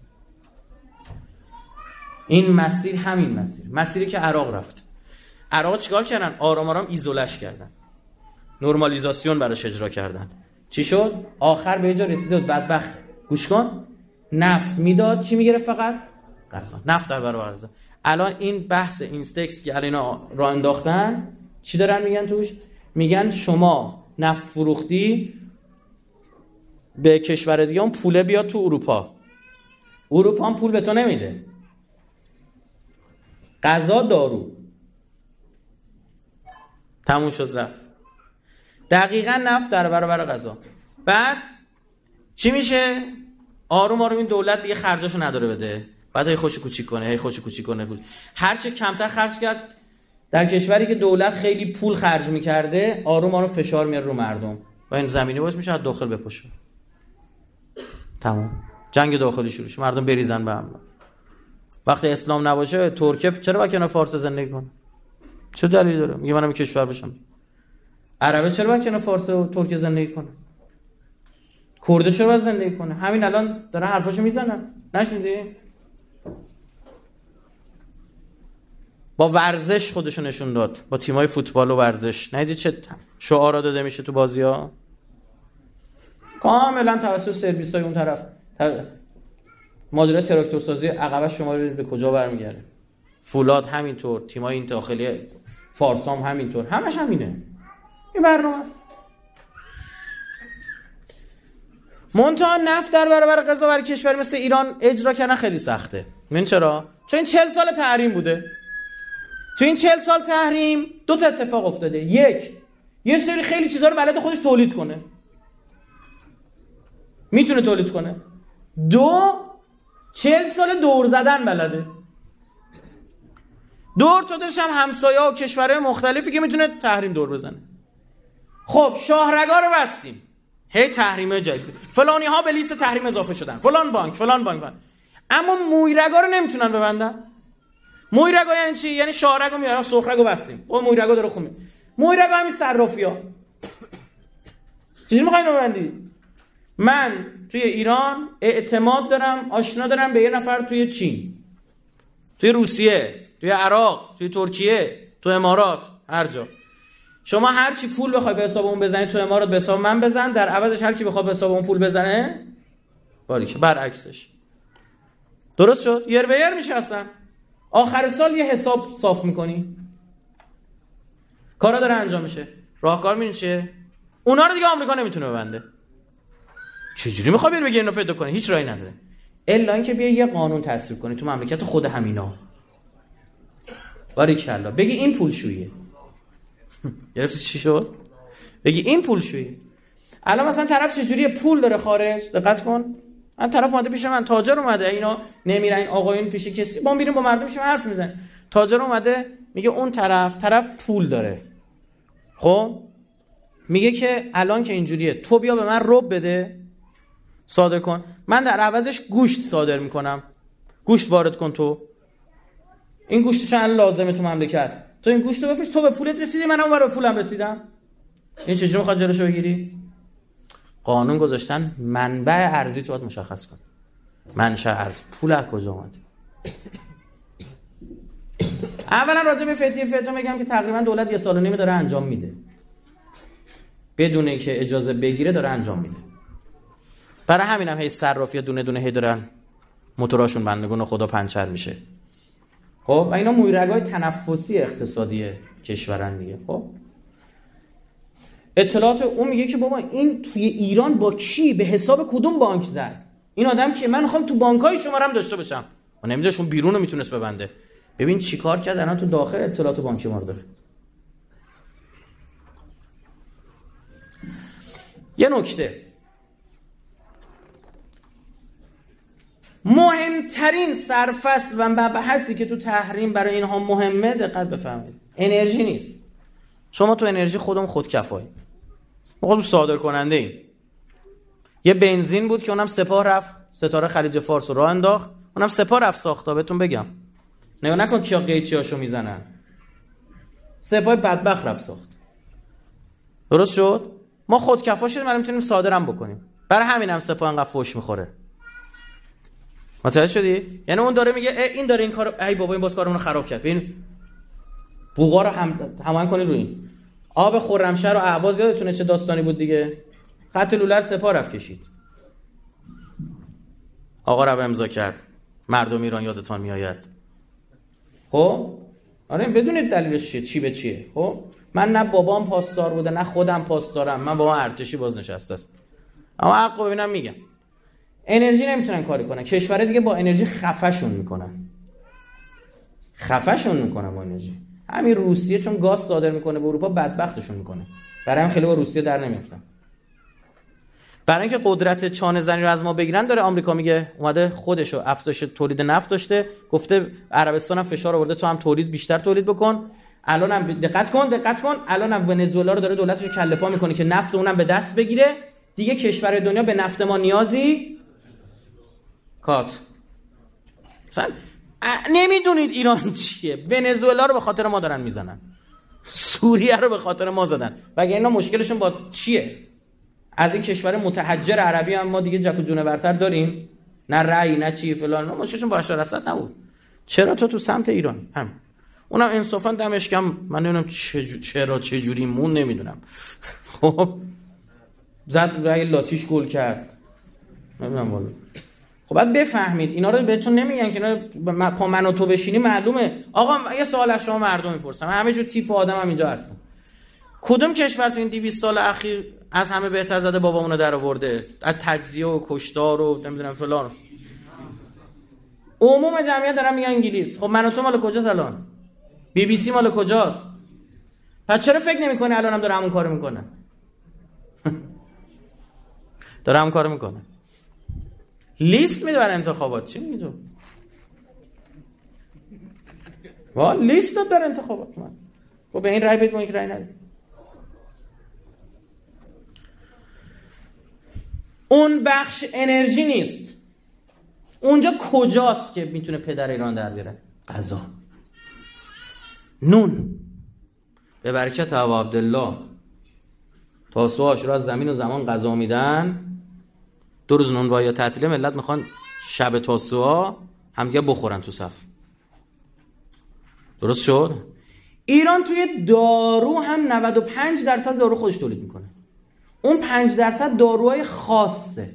این مسیر همین مسیری که عراق رفت. عراق چیکار کردن؟ آرام آرام ایزولش کردن، نرمالیزاسیون براش اجرا کردن. چی شد؟ آخر به یه جا رسیده بود بدبخت. گوش کن، نفت میداد، چی میگرفت؟ فقط غذا. نفت در برابر غذا. الان این بحث اینستکس که الان راه انداختن، چی دارن میگن توش؟ میگن شما نفت فروختی به کشور دیگه، اون پوله بیاد تو اروپا. اروپا هم پول به تو نمیده. غذا، دارو. تموم شد رفت. دقیقاً نفت در برابر غذا. بعد چی میشه؟ آروم آروم این دولت دیگه خرجاشو نداره بده. بعد هی خوش کوچیک کنه. هر چه کمتر خرج کرد در کشوری که دولت خیلی پول خرج میکرده، آروم آروم فشار میاره رو مردم و این زمینی باش میشه از داخل بپوشه. تمام. جنگ داخلی شروع شه، مردم بریزن به هم. وقتی اسلام نباشه، ترکیه چرا باید کنار فارس زندگی کنه؟ چه دلیلی داره؟ میگه منم کشور بشم. عربه چرا باید کنار فارس و ترکیه زندگی کنه؟ کرد چرا باید زندگی کنه؟ همین الان دارن حرفاشو میزنن. نشنیدی؟ با ورزش خودشو نشون داد، با تیمای فوتبال و ورزش. ندیدی چه شعارا داده میشه تو بازی‌ها؟ کاملا توسط سرویس‌های اون طرف. ماجرای تراکتور سازی عقبش شما رو به کجا برمیگرده؟ فولاد همینطور، تیمای این داخلی فارسام همینطور، همش همینه. این برنامه است. منتها نفت در برابر غذا برای کشوری مثل ایران اجرا کردن خیلی سخته. من چرا؟ چون این 40 سال تحریم بوده. تو این 40 سال تحریم 2 تا اتفاق افتاده. یک، یه سری خیلی چیزا رو بلد خودش تولید کنه. میتونه تولید کنه. 2، 40 سال دور زدن بلده. دور تو داشتم همسایه‌ها و کشورهای مختلفی که میتونه تحریم دور بزنه. خب شاهرگا رو بستیم. هی تحریم جدید. فلانی ها به لیست تحریم اضافه شدن. فلان بانک. اما مویرگا رو نمیتونن ببندن. مویرگا یعنی چی؟ یعنی شاهرگا میارن، سرخرگا بستیم. اون مویرگا داره خومه. مویرگا همین صرافی‌ها. چیزی می‌خواید ببندید؟ من توی ایران اعتماد دارم، آشنا دارم به یه نفر توی چین، توی روسیه، توی عراق، توی ترکیه، توی امارات، هر جا. شما هر چی پول بخوای به حساب اون بزنی تو امارات به حساب من بزن، در عوضش هر کی بخواد به حساب اون پول بزنه باریکه برعکسش. درست شد؟ یر به یر میشه اصلا. آخر سال یه حساب صاف میکنی. کارا داره انجام میشه. راهکار می‌بینی چیه؟ اونا رو دیگه آمریکا نمیتونه ببنده. چجوری میخوای بری بگی اینو پیدا کنی؟ هیچ راهی نداره. الا اینکه بیا یه قانون تصویب کنی تو مملکت خود همینا. باریکلا. بگی این پولشوییه. گرفتی چی شد؟ بگی این پولشوییه. الان مثلا طرف چجوری پول داره خارج؟ دقت کن. من طرف اومده پیش من، تاجر اومده، اینا نمیرن این آقایون پیش کسی، ما میریم با مردم میشیم حرف میزنیم. تاجر اومده میگه اون طرف پول داره. خب میگه که الان که اینجوریه تو بیا به من رب بده، صادر کن، من در عوضش گوشت صادر میکنم، گوشت وارد کن. تو این گوشت چند لازمه تو مملکت، تو این گوشت رو بفروش، تو به پولت رسیدی، منم به پولم رسیدم. این چجوری میخواد جلوشو بگیری؟ قانون گذاشتن منبع ارزی تو باید مشخص کن. منشأ ارز، پول از کجا اومد؟ اولا راجع به فتو میگم که تقریبا دولت 1.5 سال داره انجام میده، بدون اینکه اجازه بگیره داره انجام میده. برای همینم هی صرافی‌ها دونه دونه هی دارن موتوراشون بندگون خدا پنچر میشه. خب و اینا مویرگای تنفسی اقتصادی کشورن دیگه. خب اطلاعات اون میگه که بابا این توی ایران با کی به حساب کدوم بانک زد؟ این آدم که من میخوام تو بانکای شما هم داشته باشم. و نمیدونش اون بیرونو میتونست ببنده. ببین چیکار کرد الان تو داخل اطلاعات بانکی ما رو داره. یه نکته مهمترین سرفصل و مبحثی که تو تحریم برای اینها مهمه، دقت بفرمایید، انرژی نیست. شما تو انرژی خودکفایی. ما خودمون صادر کننده ایم. یه بنزین بود که اونم سپاه رفت ستاره خلیج فارس رو راه انداخت، اونم سپاه رفت ساخت. بهتون بگم نگاه نکن کیا قیچیاشو میزنن، سپاه بدبخت رفت ساخت. درست شد؟ ما خودکفا شدیم، الان میتونیم صادرم بکنیم. برای همینم سپاه انقدر فوش میخوره. متوجه شدی؟ یعنی اون داره میگه این داره این کارو، ای بابا این باز کارمون رو خراب کرد. ببین بوغا رو هماهنگ کنید رو این. آب خرمشهر و اهواز یادتونه چه داستانی بود دیگه؟ خط لولر سپاه رفت کشید. آقا رو امضا کرد. مردم ایران یادتان میآید. خب آره بدونید دلیلش چیه، چی به چیه. خب من نه بابام پاسدار بوده نه خودم پاسدارم، من بابام ارتشی بازنشسته است. اما حقو ببینم میگم انرژی نمیتونن کاری کنن. کشورها دیگه با انرژی خفه‌شون میکنن با انرژی. همین روسیه چون گاز صادر میکنه به اروپا بدبختشون میکنه. برای هم خیلی با روسیه در نمیافتن. برای اینکه قدرت چانه زنی رو از ما بگیرن داره آمریکا میگه اومده خودشو افزایش تولید نفت داشته، گفته عربستان هم فشار آورده تو هم تولید بیشتر تولید بکن. الانم دقت کن الانم ونزوئلا رو داره دولتش کله پا میکنه که نفت اونم به دست بگیره. دیگه کشور دنیا به نفت ما نیازی کات. مثلا نمیدونید ایران چیه؟ ونزوئلا رو به خاطر ما دارن میزنن، سوریه رو به خاطر ما زدن. وگرنه اینا مشکلشون با چیه؟ از این کشور متحجر عربی هم ما دیگه جک و جونورتر داریم؟ نه رأی نه چی فلان. مشکلشون با بشار اسد نبود. چرا تو سمت ایران هم اونم انصافا دمش کم. من نمیدونم چه جوری مون نمیدونم. خب زد رأی لاتیش گل کرد نمیدونم والا. خب بعد بفهمید اینا رو بهتون نمیگن که اینا پا من و تو بشینی معلومه. آقا یه سوال از شما مردم میپرسم، همه جور تیپ آدم هم اینجا هستن. کدوم کشور تو این 200 سال اخیر از همه بهتر زده بابامونو در آورده از تجزیه و کشتار و نمیدونم فلان؟ عموم جمعیت دارن میگن انگلیس. خب من و تو مال کجاست الان؟ BBC مال کجاست؟ پس چرا فکر نمی‌کنی الانم داره همون کارو میکنه؟ داره همون کارو میکنه. لیست میده برای انتخابات. چی میگی تو؟ لیست داد برای انتخابات. من خب به این رای بدید، ما یک رای ندید. اون بخش انرژی نیست. اونجا کجاست که میتونه پدر ایران در بیاره؟ غذا، نون. به برکت ابا عبدالله تاسوعا عاشورا از زمین و زمان غذا میدن. 2 روز نونوایی یا تعطیله ملت میخوان شب تاسوعا همدیگه بخورن تو صف. درست شد؟ ایران توی دارو هم 95% دارو خودش تولید میکنه. اون 5% داروهای خاصه.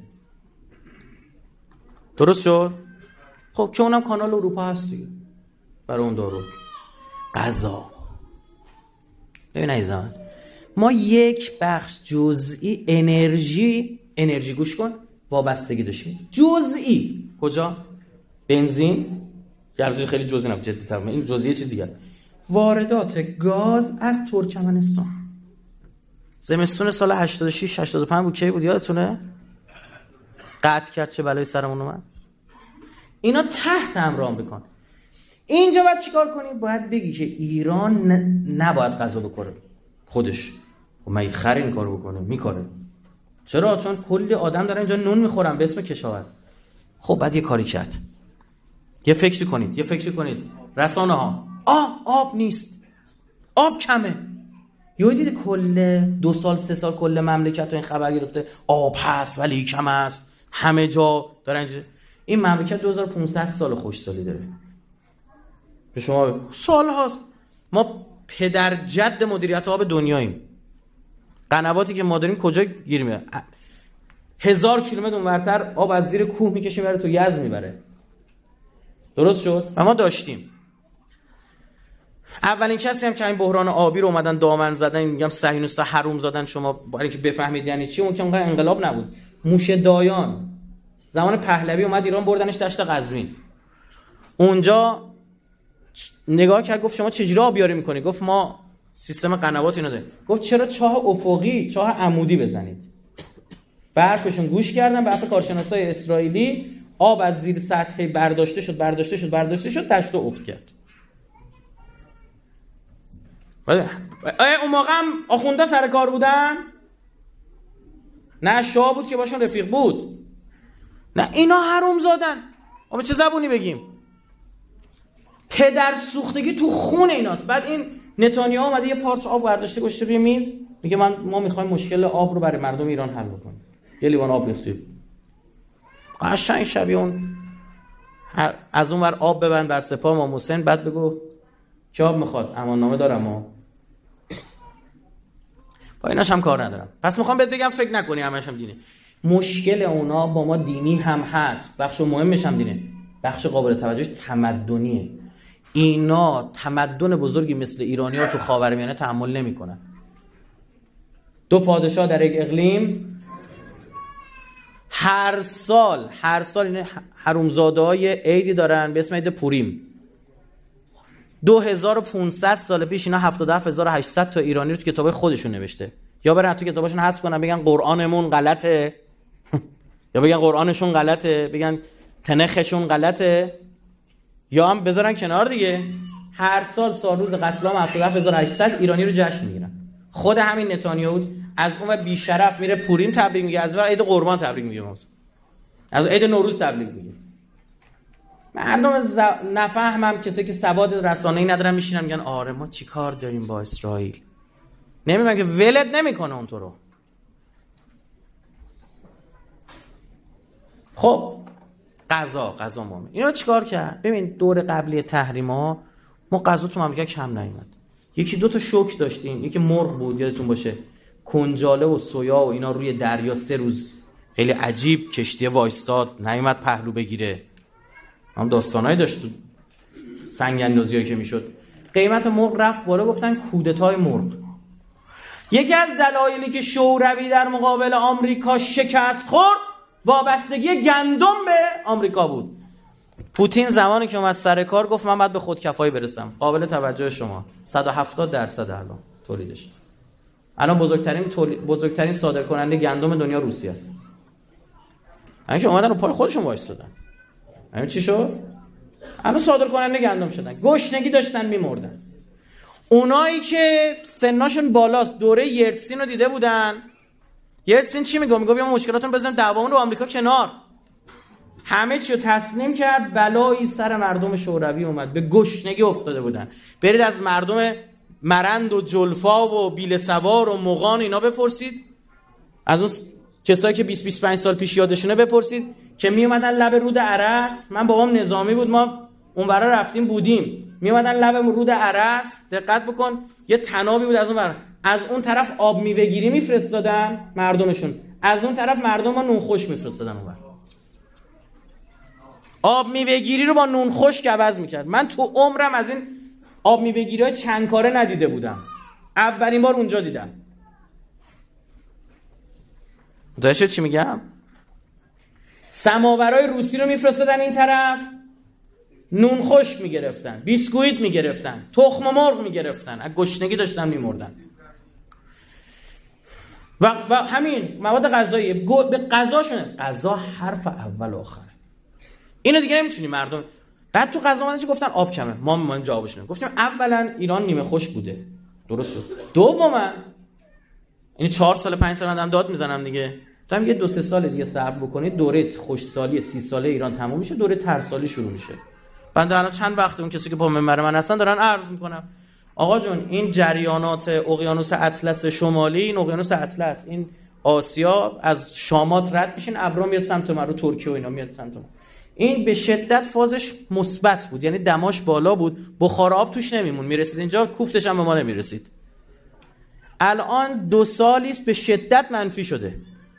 درست شد؟ خب که اونم کانال اروپا هست دیگه برای اون دارو. غذا. ببین عزیزان، ما یک بخش جزئی انرژی گوش کن وابستگی داشتیم. جزئی کجا؟ بنزین. البته خیلی جزئی نه، جدی تر این جزئی چیز دیگه. واردات گاز از ترکمنستان. زمستون سال 86 85 بود، کی بود یادتونه؟ قطع کرد، چه بلایی سرمون اومد. اینا تحت امرام بکن. اینجا باید چیکار کنی؟ باید بگی که ایران نباید غذا بخوره خودش. و من خر این کارو بکنه میکنه. چرا؟ چون کلی آدم دارن اینجا نون میخورن به اسم کشاورز. خب بعد یه کاری کرد. یه فکری کنید رسانه ها. آب نیست، آب کمه. یهو دید کل 2 سال 3 سال کل مملکت رو این خبر گرفته آب هست ولی کم است، همه جا دارن این مملکت 2500 سال خوشسالی داره. به شما سال هاست ما پدر جد مدیریت آب دنیاییم. قنواتی که ما داریم کجا گیر میاره؟ 1000 کیلومتر اونورتر آب از زیر کوه میکشه میبره تو یزد میبره. درست شد؟ و ما داشتیم. اولین کسی هم که این بحران آبی رو اومدن دامن زدن، میگم صهیونیست‌ها حروم زدن، شما برای اینکه بفهمید یعنی چی، اون که اونقدر انقلاب نبود. موشه دایان زمان پهلوی اومد ایران، بردنش دشت قزوین. اونجا نگاه کرد گفت شما چجوری آبیاری میکنی؟ گفت ما سیستم قنوات اینو داریم. گفت چرا چاه افقی، چاه عمودی بزنید. به حرفشون گوش کردن، به حرف کارشناسای اسرائیلی آب از زیر سطح برداشته شد دشت افت کرد. اون موقع هم آخونده سر کار بودن؟ نه شاه بود که باشون رفیق بود؟ نه اینا حروم زادن. ما به چه زبونی بگیم؟ پدر سوختگی تو خون ایناست. بعد این نتانیاهو اومده یه پارچه آب برداشته گذاشته روی میز، میگه ما میخوایم مشکل آب رو برای مردم ایران حل بکنیم. یه لیوان آب ریختید. قشنگ شبیه اون از اون ور آب ببند بر سپاه امام حسین، بعد بگو کی آب میخواد؟ امان نامه دارم ها. با ایناش هم کار ندارم. پس میخوام بهت بگم فکر نکنی همش هم دینه. مشکل اونا با ما دینی هم هست، بخش مهمش هم دینه، بخش قابل توجهش تمدنیه. اینا تمدن بزرگی مثل ایرانی‌ها تو خاورمیانه تحمل نمی‌کنن. 2 پادشاه در یک اقلیم هر سال این حرومزاده‌های عیدی دارن به اسم عید پوریم. 2500 سال پیش اینا 77800 تا ایرانی رو تو کتابای خودشون نوشته. یا برن تو کتاباشون حذف کنن بگن قرآنمون غلطه یا بگن قرآنشون غلطه، بگن تنخشون غلطه، یا هم بذارن کنار دیگه. هر سال روز قتل عام 77800 ایرانی رو جشن میگیرن. خود همین نتانیاهو از اون و بیشرف میره پوریم تبریک میگه، از اون عید قربان تبریک میگه، از عید نوروز تبریک میگه. مردم نفهمم کسی که سواد رسانه‌ای ندارن میشینن میگن آره ما چیکار داریم با اسرائیل. نمیگم که ولت نمیکنه اون تو رو. خب غذا مهمه. اینو چیکار کرد؟ ببین دور قبلی تحریما ما غذا تو مملکت کم نیومد. 1-2 تا شوک داشتیم، یکی مرغ بود یادتون باشه، کنجاله و سویا و اینا روی دریا 3 روز خیلی عجیب کشتی وایستاد نیومد پهلو بگیره. هم داستانایی داشت تو سنگ اندازیایی که میشد. قیمت مرغ رفت بالا، گفتن کودتای مرغ. یکی از دلایلی که شوروی در مقابل آمریکا شکست خورد وابستگی گندم به آمریکا بود. پوتین زمانی که اومد سر کار گفت من باید به خودکفایی برسم. قابل توجه شما 170% الان تولیدش. الان بزرگترین صادرکننده گندم دنیا روسیه است. همین که اومدن رو پای خودشون وایستادن. همین چی شد؟ الان صادرکننده گندم شدن. گشنگی داشتن میمردن. اونایی که سناشون بالاست دوره یلتسین رو دیده بودن. یلتسین چی میگه؟ میگه بیا مشکلاتون بزنیم دعوامون رو آمریکا کنار. همه چی رو تسلیم کرد، بلایی سر مردم شوروی اومد، به گشنگی افتاده بودن. برید از مردم مرند و جلفا و بیل سوار و مغان اینا بپرسید، از اون کسایی که 20-25 سال پیش یادشونه بپرسید که می اومدن لب رود ارس. من بابام نظامی بود، ما اون برا رفتیم بودیم، می اومدن لب رود ارس، دقت بکن یه تنابی بود از اون طرف آب میوه گیری میفرستادن مردمشون، از اون طرف مردم با نون خشک میفرستادن اونور. آب میوه گیری رو با نون خشک عوض میکرد. من تو عمرم از این آب میوه گیری های چند کاره ندیده بودم، اولین بار اونجا دیدم. متوجه چی میگم؟ سماورای روسی رو میفرستادن این طرف، نون خشک میگرفتن، بیسکویت میگرفتن، تخم مرغ میگرفتن، از گشنگی داشتن میمردن. و همین مواد غذایی به غذاشونه. غذا حرف اول و آخره. اینو دیگه نمیتونی مردم. بعد تو غذا ماندش گفتن آب کمه، ما جوابش نمیدیم. گفتیم اولا ایران نیمه خشک بوده، درست شد. دوما این 4 سال 5 سال من داد میزنم دیگه، تا میگه 2-3 سال دیگه صبر بکنید دوره خشکسالی 30 ساله ایران تموم میشه، دوره ترسالی شروع میشه. بنده الان چند وقت اون کسی که با منبر من هستن دارن عرض میکنم آقا جون این جریانات اقیانوس اطلس شمالی، این اقیانوس اطلس، این آسیا از شامات رد میشین، ابرا میاد سمت ما، رو ترکیه و اینا میاد سمت ما. این به شدت فازش مثبت بود، یعنی دماش بالا بود، بخار آب توش نمیمون، میرسید اینجا کوفتش هم به ما نمیرسید. الان 2 سالی است به شدت منفی شده.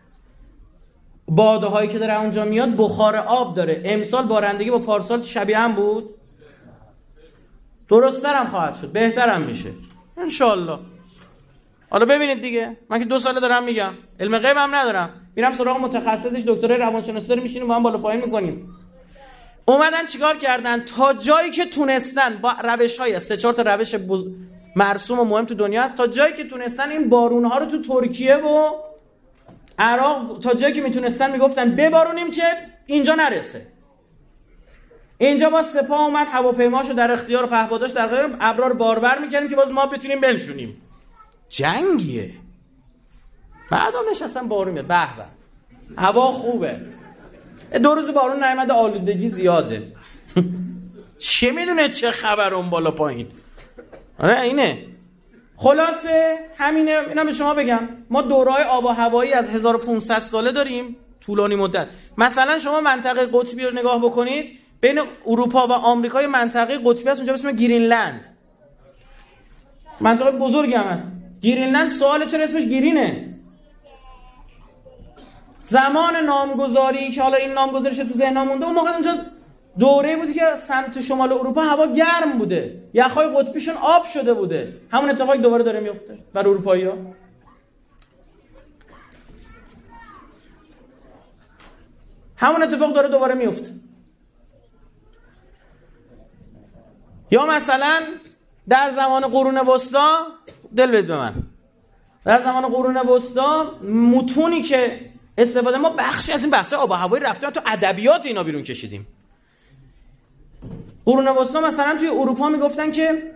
باده هایی که داره اونجا میاد بخار آب داره. امسال بارندگی با پارسال شبیه هم بود، درست‌تر هم خواهد شد، بهتر هم میشه انشالله. حالا ببینید دیگه، من که 2 ساله دارم میگم، علم غیب هم ندارم، میرم سراغ متخصصش، دکترای روانشناسی رو میشینیم با هم بالا پایین میکنیم. اومدن چیکار کردن؟ تا جایی که تونستن با روش‌های 3-4 تا روش مرسوم و مهم تو دنیا هست، تا جایی که تونستن این بارون‌ها رو تو ترکیه و عراق تا جایی که میتونستن میگفتن ببارونیم که اینجا نرسه. اینجا با سپاه اومد هواپیماشو در اختیار پهپاداش در اختیار ابرار بارور میکنیم که باز ما بتونیم بنشونیم. جنگیه. بعدم نشستن بارون میاد، به به هوا خوبه، 2 روز بارون نیامده، آلودگی زیاده. چه میدونه چه خبر اون بالا پایین. آره اینه. خلاصه همینه. اینا به شما بگم، ما دوره‌های آب و هوایی از 1500 ساله داریم، طولانی مدت. مثلا شما منطقه قطبی رو نگاه بکنید، بین اروپا و آمریکا منطقه قطبی هست، اونجا به اسم گرینلند، منطقه بزرگی هم هست. گرینلند سوال چرا اسمش گرینه؟ زمان نامگذاری که حالا این نامگذاری شد تو ذهنم مونده، اون موقع اونجا دوره بودی که سمت شمال اروپا هوا گرم بوده، یخ‌های قطبیشون آب شده بوده. همون اتفاق دوباره داره میفته برای اروپایی‌ها. همون اتفاق داره دوباره میفته. یا مثلا در زمان قرون وسطا، دل بدید به من، در زمان قرون وسطا متونی که استفاده، ما بخشی از این بحث‌های آب و هوایی رفتیم تو ادبیات اینا بیرون کشیدیم. قرون وسطا مثلا توی اروپا میگفتن که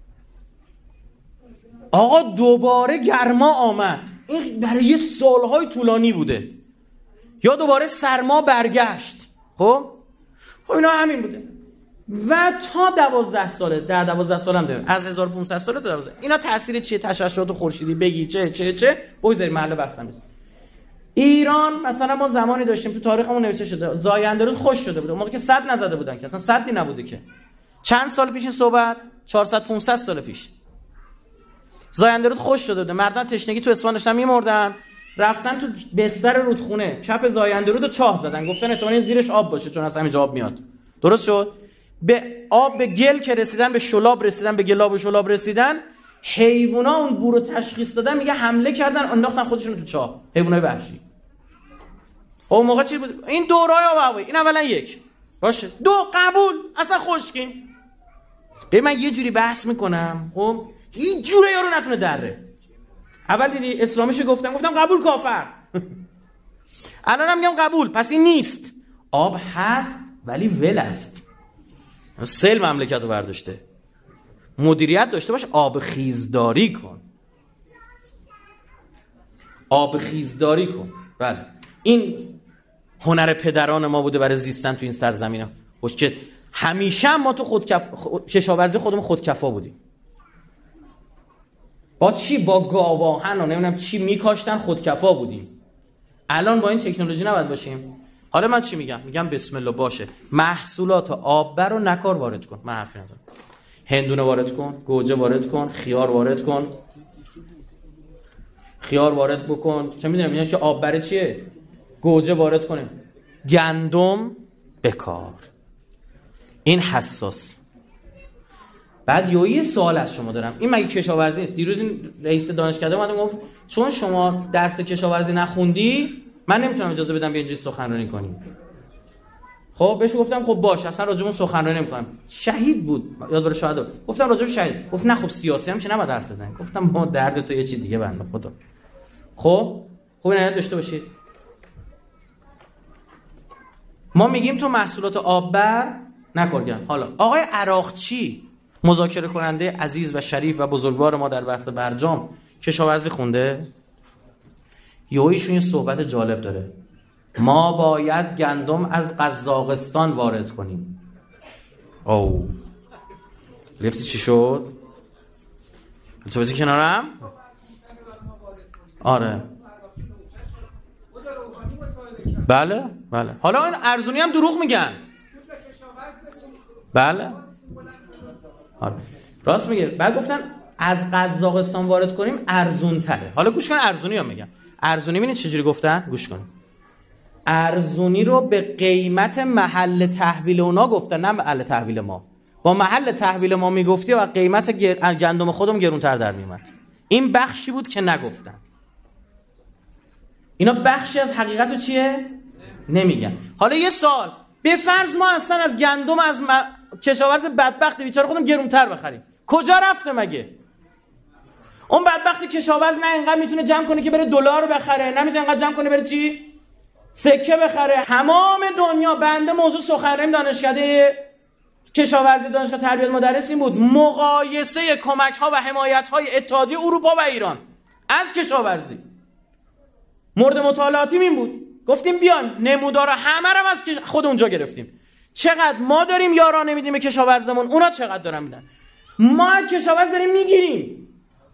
آقا دوباره گرما آمد، این برای یه سالهای طولانی بوده، یا دوباره سرما برگشت. خب اینا همین بوده و تا 12 ساله، 12 سال هم داریم، از 1500 ساله تا 12. اینا تأثیر چیه؟ تشعشعات خورشیدی بگی چه بگذاریم محل بحثم نیست. ایران مثلا ما زمانی داشتیم تو تاریخمون نوشته شده زاینده‌رود خوش شده بود، اون موقع که سد نزده بودن که اصلا سدی نبوده که. چند سال پیش این صحبت؟ 400-500 سال پیش زاینده‌رود خوش شده بود، مردم تشنگی تو اصفهان داشتن میمردن، رفتن تو بستر رودخونه چپ زاینده‌رود رو چاه زدن، گفتن احتمالاً زیرش آب باشه چون از همینجا آب میاد. درست شد؟ به آب، به گل که رسیدن، به شلاب رسیدن، به گلاب و شلاب رسیدن، حیونا اون بو رو تشخیص دادن، میگه حمله کردن انداختن خودشون تو چاه، حیوانای وحشی. اون موقع چی بود؟ این دورای آب و هوایی. این اولا یک باشه. 2 قبول، اصلا خشکین. به من یه جوری بحث میکنم، خب هیچ جوره یارو نتونه دره. اول دیدی اسلامیشو گفتم قبول کافر. الانم میگم قبول، پس این نیست. آب هست ولی ول است. سیل مملکت رو برداشته. مدیریت داشته باش، آب خیزداری کن. آب خیزداری کن. بله. این هنر پدران ما بوده برای زیستن تو این سرزمینه. خوش که همیشه ما تو کشاورزی خودمون خودکفا بودیم. با چی؟ با گاواهن و نمیدونم چی میکاشتن، خودکفا بودیم. الان با این تکنولوژی نباید باشیم. حالا من چی میگم بسم الله باشه، محصولات آببر رو نکار وارد کن، من حرفی ندارم. هندونه وارد کن، گوجه وارد کن، خیار وارد کن، خیار وارد بکن، چه میدونم اینا که آببر چیه، گوجه وارد کنه، گندم بکار. این حساس. بعد یه سوال از شما دارم، این مگه کشاورزی نیست؟ دیروز این رئیس دانشکده اومد گفت چون شما درس کشاورزی نخوندی من نمیتونم اجازه بدم بیاین اینجا سخنرانی کنیم. خب بهش گفتم خب باش، اصلا راجبون سخنرانی نمی‌کنم. شهید بود، یادبار شهدا. گفتم راجب شهید. گفت نه خب سیاسی هم که نباید حرف بزنیم. گفتم ما درد تو یه چیز دیگه بنده خدا. خب اینو داشته باشید. ما میگیم تو محصولات آببر نکارگن. حالا آقای عراقچی، مذاکره کننده عزیز و شریف و بزرگوار ما در بحث برجام، کشاورزی خونده؟ یهویشون یه صحبت جالب داره، ما باید گندم از قزاقستان وارد کنیم. او گرفتی چی شد؟ تو بسی کنارم؟ آره بله بله. حالا این ارزونی هم دروغ میگن. بله آره. راست میگه. بعد گفتن از قزاقستان وارد کنیم ارزون تره. حالا گوش کن ارزونی رو میگم. ارزونی ببینید چجوری گفتن؟ گوش کن. ارزونی رو به قیمت محل تحویل اونا گفتن، نه محل تحویل ما. با محل تحویل ما میگفتی و قیمت گندم خودم گرونتر در میومد. این بخشی بود که نگفتن. اینا بخشی از حقیقت رو چیه؟ نمیگن. حالا یه سوال، به فرض ما اصلا از گندم از کشاورز بدبخت بیچاره خودم گرونتر بخریم، کجا رفته مگه؟ اون بدبخت کشاورز نه اینقدر میتونه جمع کنه که بره دلار بخره، نه میتونه اینقدر جمع کنه بره چی؟ سکه بخره. تمام دنیا بنده موضوع سخنرانی دانشکده کشاورزی دانشگاه تربیت مدرس این بود، مقایسه کمک ها و حمایت های اتحادیه اروپا و ایران از کشاورزی. مورد مطالعاتی این بود، گفتیم بیان نمودار همه رو از خود اونجا گرفتیم. چقدر ما داریم یارانه میدیم به کشاورزمون، اونا چقدر دارن میدن. ما کشاورز داریم میگیریم.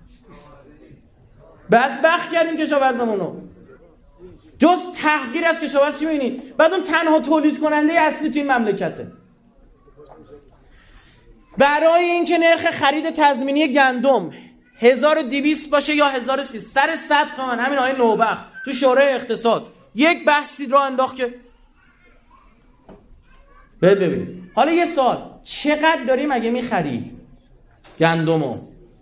بدبخت کردیم کشاورزمون رو. جز تحقیر از کشاورز چی می‌بینی؟ بعد اون تنها تولید کننده اصلی تو این مملکته. برای اینکه نرخ خرید تضمینی گندم 1200 باشه یا 1300 سر 100 تومن، همین آقای نوبخت تو شورای اقتصاد یک بحثی را انداخت که ببین. حالا یه سوال، چقدر داریم اگه میخری گندمو؟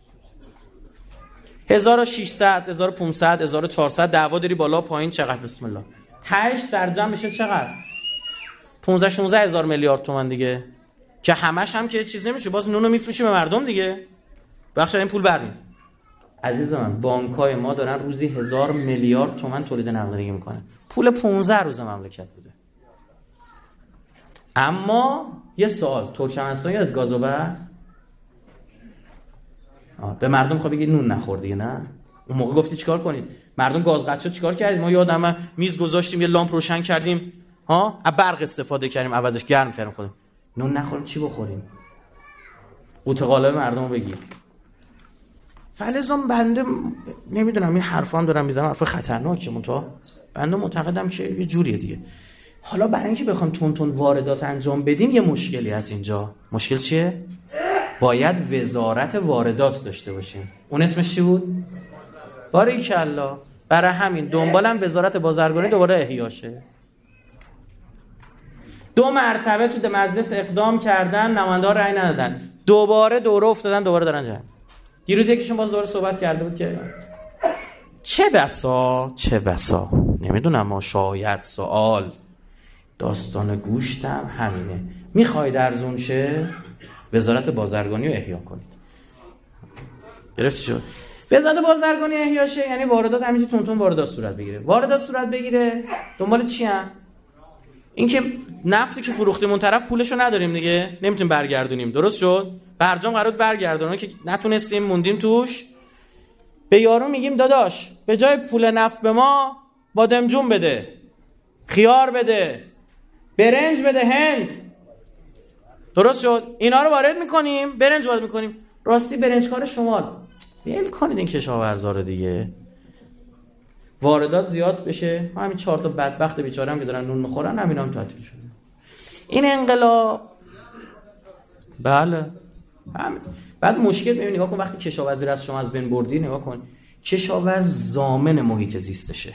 1600 1500 1400 دعوا داری بالا پایین، چقدر؟ بسم الله. تهش سرجم میشه چقدر؟ 15 16 هزار میلیارد تومان دیگه، که همش هم که چیز نمیشه، باز نونو میفروشی به مردم دیگه. بخش این پول برمی. عزیز من، بانکای ما دارن روزی 1000 میلیارد تومان تولید نقدینگی میکنن. پول 15 روز مملکت بوده. اما یه سوال، ترکمنستان یاد گازو بس؟ به مردم خب بگید نون نخور دیگه، نه؟ اون موقع گفتی چیکار کنید؟ مردم گاز قطع شد چیکار کردیم؟ ما یادمه میز گذاشتیم، یه لامپ روشن کردیم، ها، از برق استفاده کردیم، عوضش گرم کردیم خودمون. نون نخوریم چی بخوریم؟ قوت قالب مردمو بگی. فلزم بنده نمیدونم این حرفام دارم میزنم، حرف خطرناکه، منتها بنده معتقدم که یه جوریه دیگه. حالا برای اینکه بخوام تون واردات انجام بدیم یه مشکلی از اینجا. مشکل چیه؟ باید وزارت واردات داشته باشیم. اون اسمش چی بود؟ باریکالله. برای همین دنبالم وزارت بازرگانی دوباره احیا شه. 2 مرتبه تو مجلس اقدام کردن، نماینده‌ها رأی ندادن، دوباره دوره افتادن، دوباره دارن جمع. دیروز یکیشون باز دوباره صحبت کرده بود که چه بسا نمیدونم، ما شاید سوال داستان گوشتم همینه، میخواید ارزون شه وزارت بازرگانی رو احیا کنید. گرفت شد؟ وزارت بازرگانی احیا شه یعنی واردات همینجوری تون واردات صورت بگیره. واردات صورت بگیره دنبال چی هم؟ این که نفتی که فروختیم اون طرف پولشو نداریم دیگه، نمیتونیم برگردونیم. درست شد؟ برجام قرار برگردونه که نتونستیم موندیم توش، به یارو میگیم داداش به جای پول نفت به ما بادمجون بده، خیار بده، برنج بده، هند. درست شد؟ اینا رو وارد میکنیم، برنج وارد میکنیم. راستی برنجکار شمال ول کنید این کشاورزا رو دیگه. واردات زیاد بشه، همین 4 تا بدبخت بیچاره هم که دارن نون میخورن همینا هم تعطیل شده. این انقلاب بله همین. بعد مشکل ببین نگاه کن، وقتی کشاورزی رو از شما از بین بردی، نگاه کن کشاورز ضامن محیط زیستشه.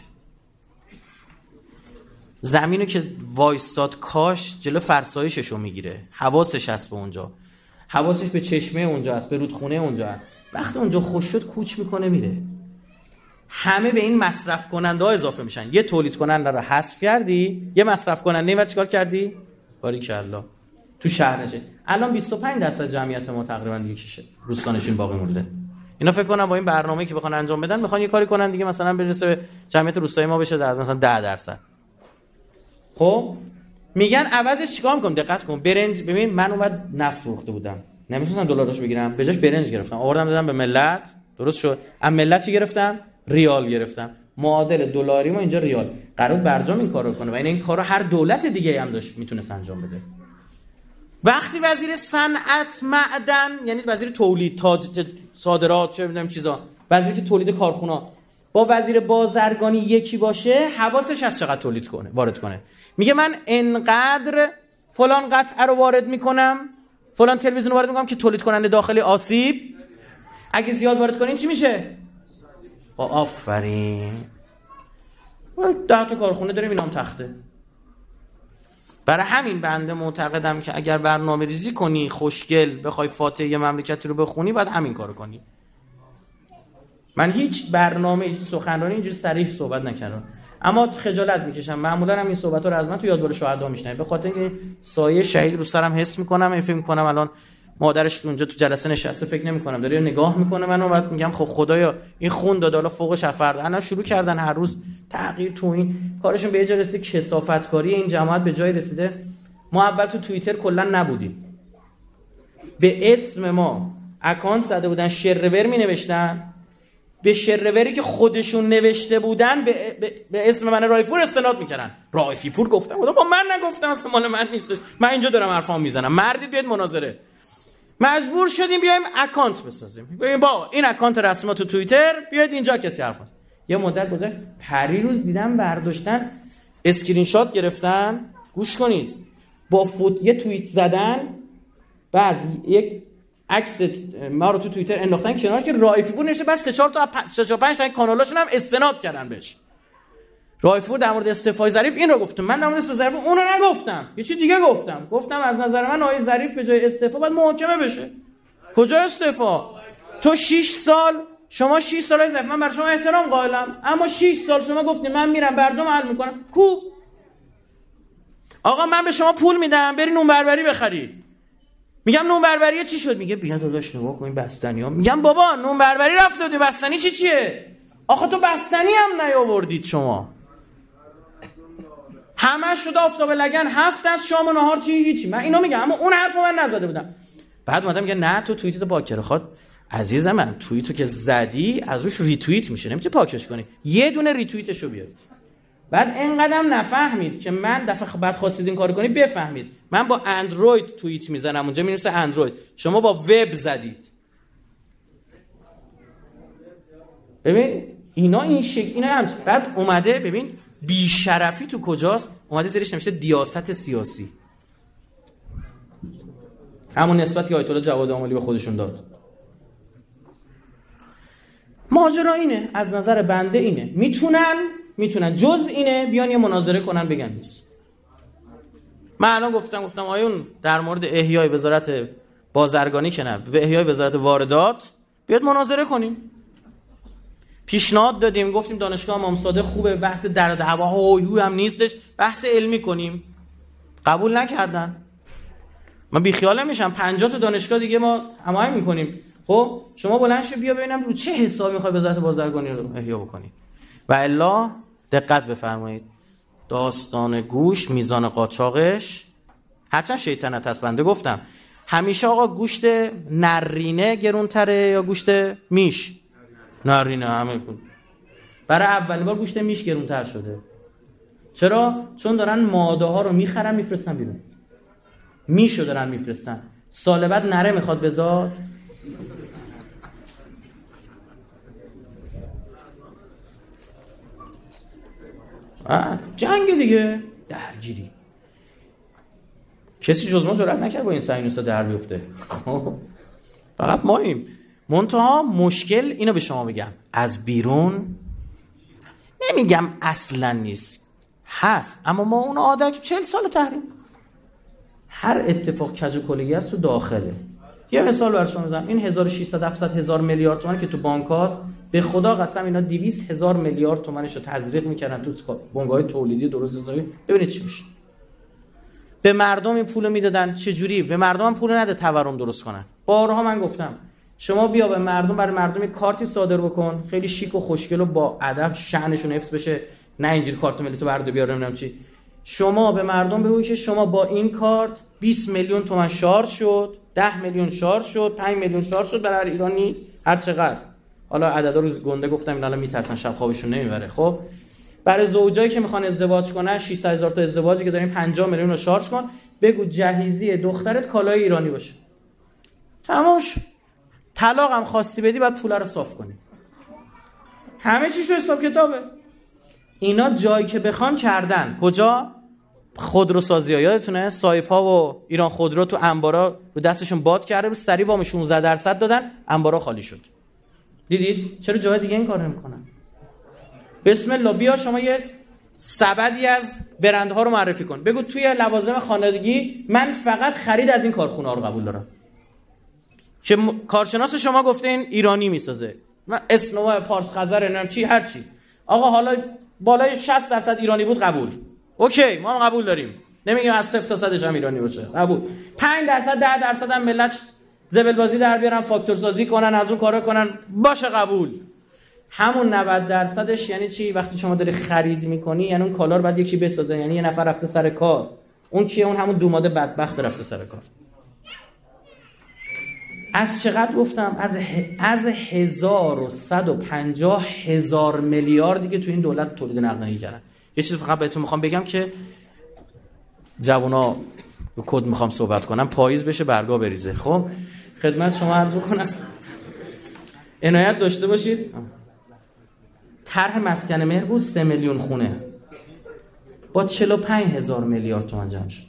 زمینو که وایستاد کاش جلو فرسایششو میگیره، حواسش هست به اونجا، حواسش به چشمه اونجا هست، به رودخونه اونجا هست. وقتی اونجا خوش شد کوچ میکنه میره. همه به این مصرف کننده ها اضافه میشن. یه تولید کننده رو حذف کردی، یه مصرف کننده و چیکار کردی؟ باریکالله. تو شهر نشه. الان 25% جمعیت ما تقریبا دیگه کیشه روستانشین باقی مونده. اینا فکر کنم با این برنامه‌ای که بخوان انجام بدن میخوان یه کاری کنن دیگه، مثلا برسه به جمعیت روستایی ما بشه در مثلا 10%. خب میگن عوضش چیکار میکنم؟ دقت کن، برنج. ببین من اومد نفت فروخته بودم، نمیتونستم دلارش بگیرم، به جاش برنج گرفتم، آوردم دادم به ملت. درست شد؟ از ملت چی گرفتم؟ ریال گرفتم. معادل دلاری ما اینجا ریال. قرار برجام این کارو کنه و این کارو هر دولت دیگه هم داشت میتونه انجام بده. وقتی وزیر صنعت، معدن، یعنی وزیر تولید، صادرات، چه می‌دونم چیزا، وزیر که تولید کارخونه، با وزیر بازرگانی یکی باشه، حواسش از چقدر تولید کنه، وارد کنه. میگه من انقدر فلان قطعه رو وارد میکنم، فلان تلویزیون رو وارد میکنم که تولید کننده داخلی آسیب، اگه زیاد وارد کنین چی میشه؟ آفرین. 10 تا کارخونه داریم، اینا هم تخته. برای همین بنده معتقدم که اگر برنامه ریزی کنی خوشگل بخوای فاتحه یه مملکتی رو بخونی، باید همین کارو کنی. من هیچ برنامه، هیچ سخنرانی اینجوری صریح صحبت نکردم، اما خجالت میکشم. معمولا هم این صحبت‌ها رو از من تو یادوار شهدا میشنوم، به خاطر اینکه سایه شهید رو سرم حس میکنم. فکر میکنم الان مادرش اونجا تو جلسه نشسته، فکر نمیکنم داره نگاه میکنه منو، بعد میگم خب خدایا این خون داد حالا فوقش افرد. الان شروع کردن هر روز تغییر تو این کارشون، به یه جا رسیده کثافتکاری این جماعت به جای رسیده. ما اول تو توییتر کلا نبودیم، به اسم ما اکانت زده بودن، شرور می نوشتن، به شروری که خودشون نوشته بودن به اسم من رائفی پور استناد میکردن. رائفی پور گفتم، با من نگفتم، اصلا مال من نیست، من اینجا دارم حرفام میزنم، مردید بیاید مناظره. مجبور شدیم بیایم اکانت بسازیم، ببین با این اکانت رسمی تو توییتر بیاید اینجا کسی حرف بزنه. یه مدت گذشت، پریروز دیدم برداشتن اسکرین شات گرفتن، گوش کنید، با یه توییت زدن، بعد یک عکس ما رو تو توییتر انداختن کنار که رائفی پور نوشته، بعد 3-4 5 تا کانالاشون هم استناد کردن بهش. رائفی پور در مورد استعفای ظریف این رو گفتم، من در مورد استعفای ظریف اون رو نگفتم، یه چیز دیگه گفتم از نظر من آقای ظریف به جای استعفا باید محاکمه بشه. کجا استعفا؟ تو 6 سال، شما 6 سال ظریف، من برای شما احترام قائلم، اما 6 سال شما گفتید من میرم برجام حل میکنم. کو آقا من به شما پول میدم برید نون بربری بخرید. میگم نون بربری چی شد؟ میگه بیا داداش نگاه کن این بستنی‌ها. میگم بابا نون بربری رفت دادی، بستنی چیه؟ آخه تو بستنی هم نیاوردید شما. همه شده آفتاب لگن، 7 از شام و نهار چی هیچی. من اینو میگم، اما اون حرفو من نزده بودم. بعد اومدم میگه نه تو توییتت باکره خواد. عزیز من توییتو که زدی از روش ریتوییت میشه، نمیتونی پاکش کنی. یه دونه ریتوییتشو بیارید. بعد اینقدرم نفهمید که من دفعه بعد خواستید این کارو کنی، بفهمید من با اندروید توییت میزنم، اونجا می‌نویسه اندروید، شما با وب زدید. ببین اینا این شکل اینا هم. بعد اومده ببین بی‌شرفی تو کجاست، اومده زیرش نوشته دیاست سیاسی، همون نسبتی که آیت الله جواد آملی به خودشون داد. ماجرا اینه، از نظر بنده اینه، میتونن جز اینه بیان یه مناظره کنن بگن نیست. من الان گفتم آیون در مورد احیای وزارت بازرگانی که نه، و احیای وزارت واردات بیاد مناظره کنیم. پیشنهاد دادیم، گفتیم دانشگاه امام صادق خوبه، بحث در دعوا هویو هم نیستش، بحث علمی کنیم. قبول نکردن. من بیخیال میشم 50 تا دانشگاه دیگه ما هماهنگ میکنیم. خب شما بلند شو بیا ببینم رو چه حسابی میخوای وزارت بازرگانی رو احیا بکنی. و الا دقت بفرمایید، داستان گوشت، میزان قاچاقش، هرچند شیطنت هست، بنده گفتم همیشه آقا گوشت نرینه گرونتره یا گوشت میش؟ نرینه. همه برای اولین بار گوشت میش گرونتر شده. چرا؟ چون دارن ماده ها رو میخرن میفرستن بیرون، میشو دارن میفرستن. سال بعد نره میخواد بذار. جنگ دیگه، درگیری. کسی جز ما جرئت نکرد با این صهیونیستا در بیفته. فقط ماییم. منتها مشکل اینو به شما بگم، از بیرون نمیگم اصلا نیست، هست، اما ما اون عادت 40 سال تحریم، هر اتفاق کج و کلگی است تو داخله. یه مثال براتون میزنم، این 1600 700 هزار میلیارد تومان که تو بانک هاست، به خدا قسم اینا 200 هزار میلیارد تومانشو تزریق میکردن تو بنگاه‌های تولیدی درست حسابی. ببینید چی میشه. به مردم این پولو میدادن، چه جوری؟ به مردم هم پول نده تورم درست کنن. بارها من گفتم شما بیا به مردم، برای مردم یک کارتی صادر بکن، خیلی شیک و خوشگل و با ادب، شأنشون حفظ بشه، نه اینجوری کارت ملی تو برده بیار نمیدونم چی. شما به مردم بگو که شما با این کارت 20 میلیون تومان شارژ شد، 10 میلیون شارژ شد، 5 میلیون شارژ شد برای ایرانی هر چقدر. حالا عددا رو گنده گفتم، اینا الان میترسن شب خوابشون نمیبره. خب برای زوجایی که میخوان ازدواج کنن 600,000 تا ازدواجی که داریم 50 میلیون رو شارژ کن، بگو جهیزیه دخترت کالای ایرانی باشه. تمامش. طلاق هم خواستی بدی بعد پول رو صاف کنی. همه چیش رو حساب کتابه. اینا جایی که بخوان کردن. کجا؟ خودروسازی‌ها. یادتونه سایپا و ایران خودرو تو انبارا رو دستشون باد کرده بود، سریع وام 16% دادن، انبارا خالی شد. دیدید؟ چرا جای دیگه این کارو نمی‌کنن؟ بسم الله بیا شما یه سبدی از برندها رو معرفی کن. بگو توی لوازم خانگی من فقط خرید از این کارخونه‌ها رو قبول دارم. که کارشناس شما گفته این ایرانی میسازه. من اسنووا، پارس خزر، نمیدونم چی هر چی. آقا حالا بالای 60% ایرانی بود قبول. اوکی ما هم قبول داریم. نمیگم از 0 تا 100 هم ایرانی باشه. قبول. 5% 10% هم ملت زبل بازی در بیارن، فاکتور سازی کنن، از اون کارا کنن، باشه قبول. همون 90%ش یعنی چی؟ وقتی شما داری خرید میکنی یعنی اون کالا رو بعد یکی بسازه، یعنی یه نفر رفته سر کار. اون کیه؟ اون همون دوماده بدبخت رفته سر کار. از چقدر گفتم؟ از 1150,000 میلیاردی که تو این دولت تولید نقدینگی کردن. یه چیز فقط بهتون میخوام بگم که جوونا رو کد میخوام صحبت کنم، پاییز بشه برگا بریزه. خب خدمت شما عرض کنم عنایت داشته باشید. طرح مسکن مهر بود 3 میلیون خونه با 45,000 میلیارد تومان جمع شد.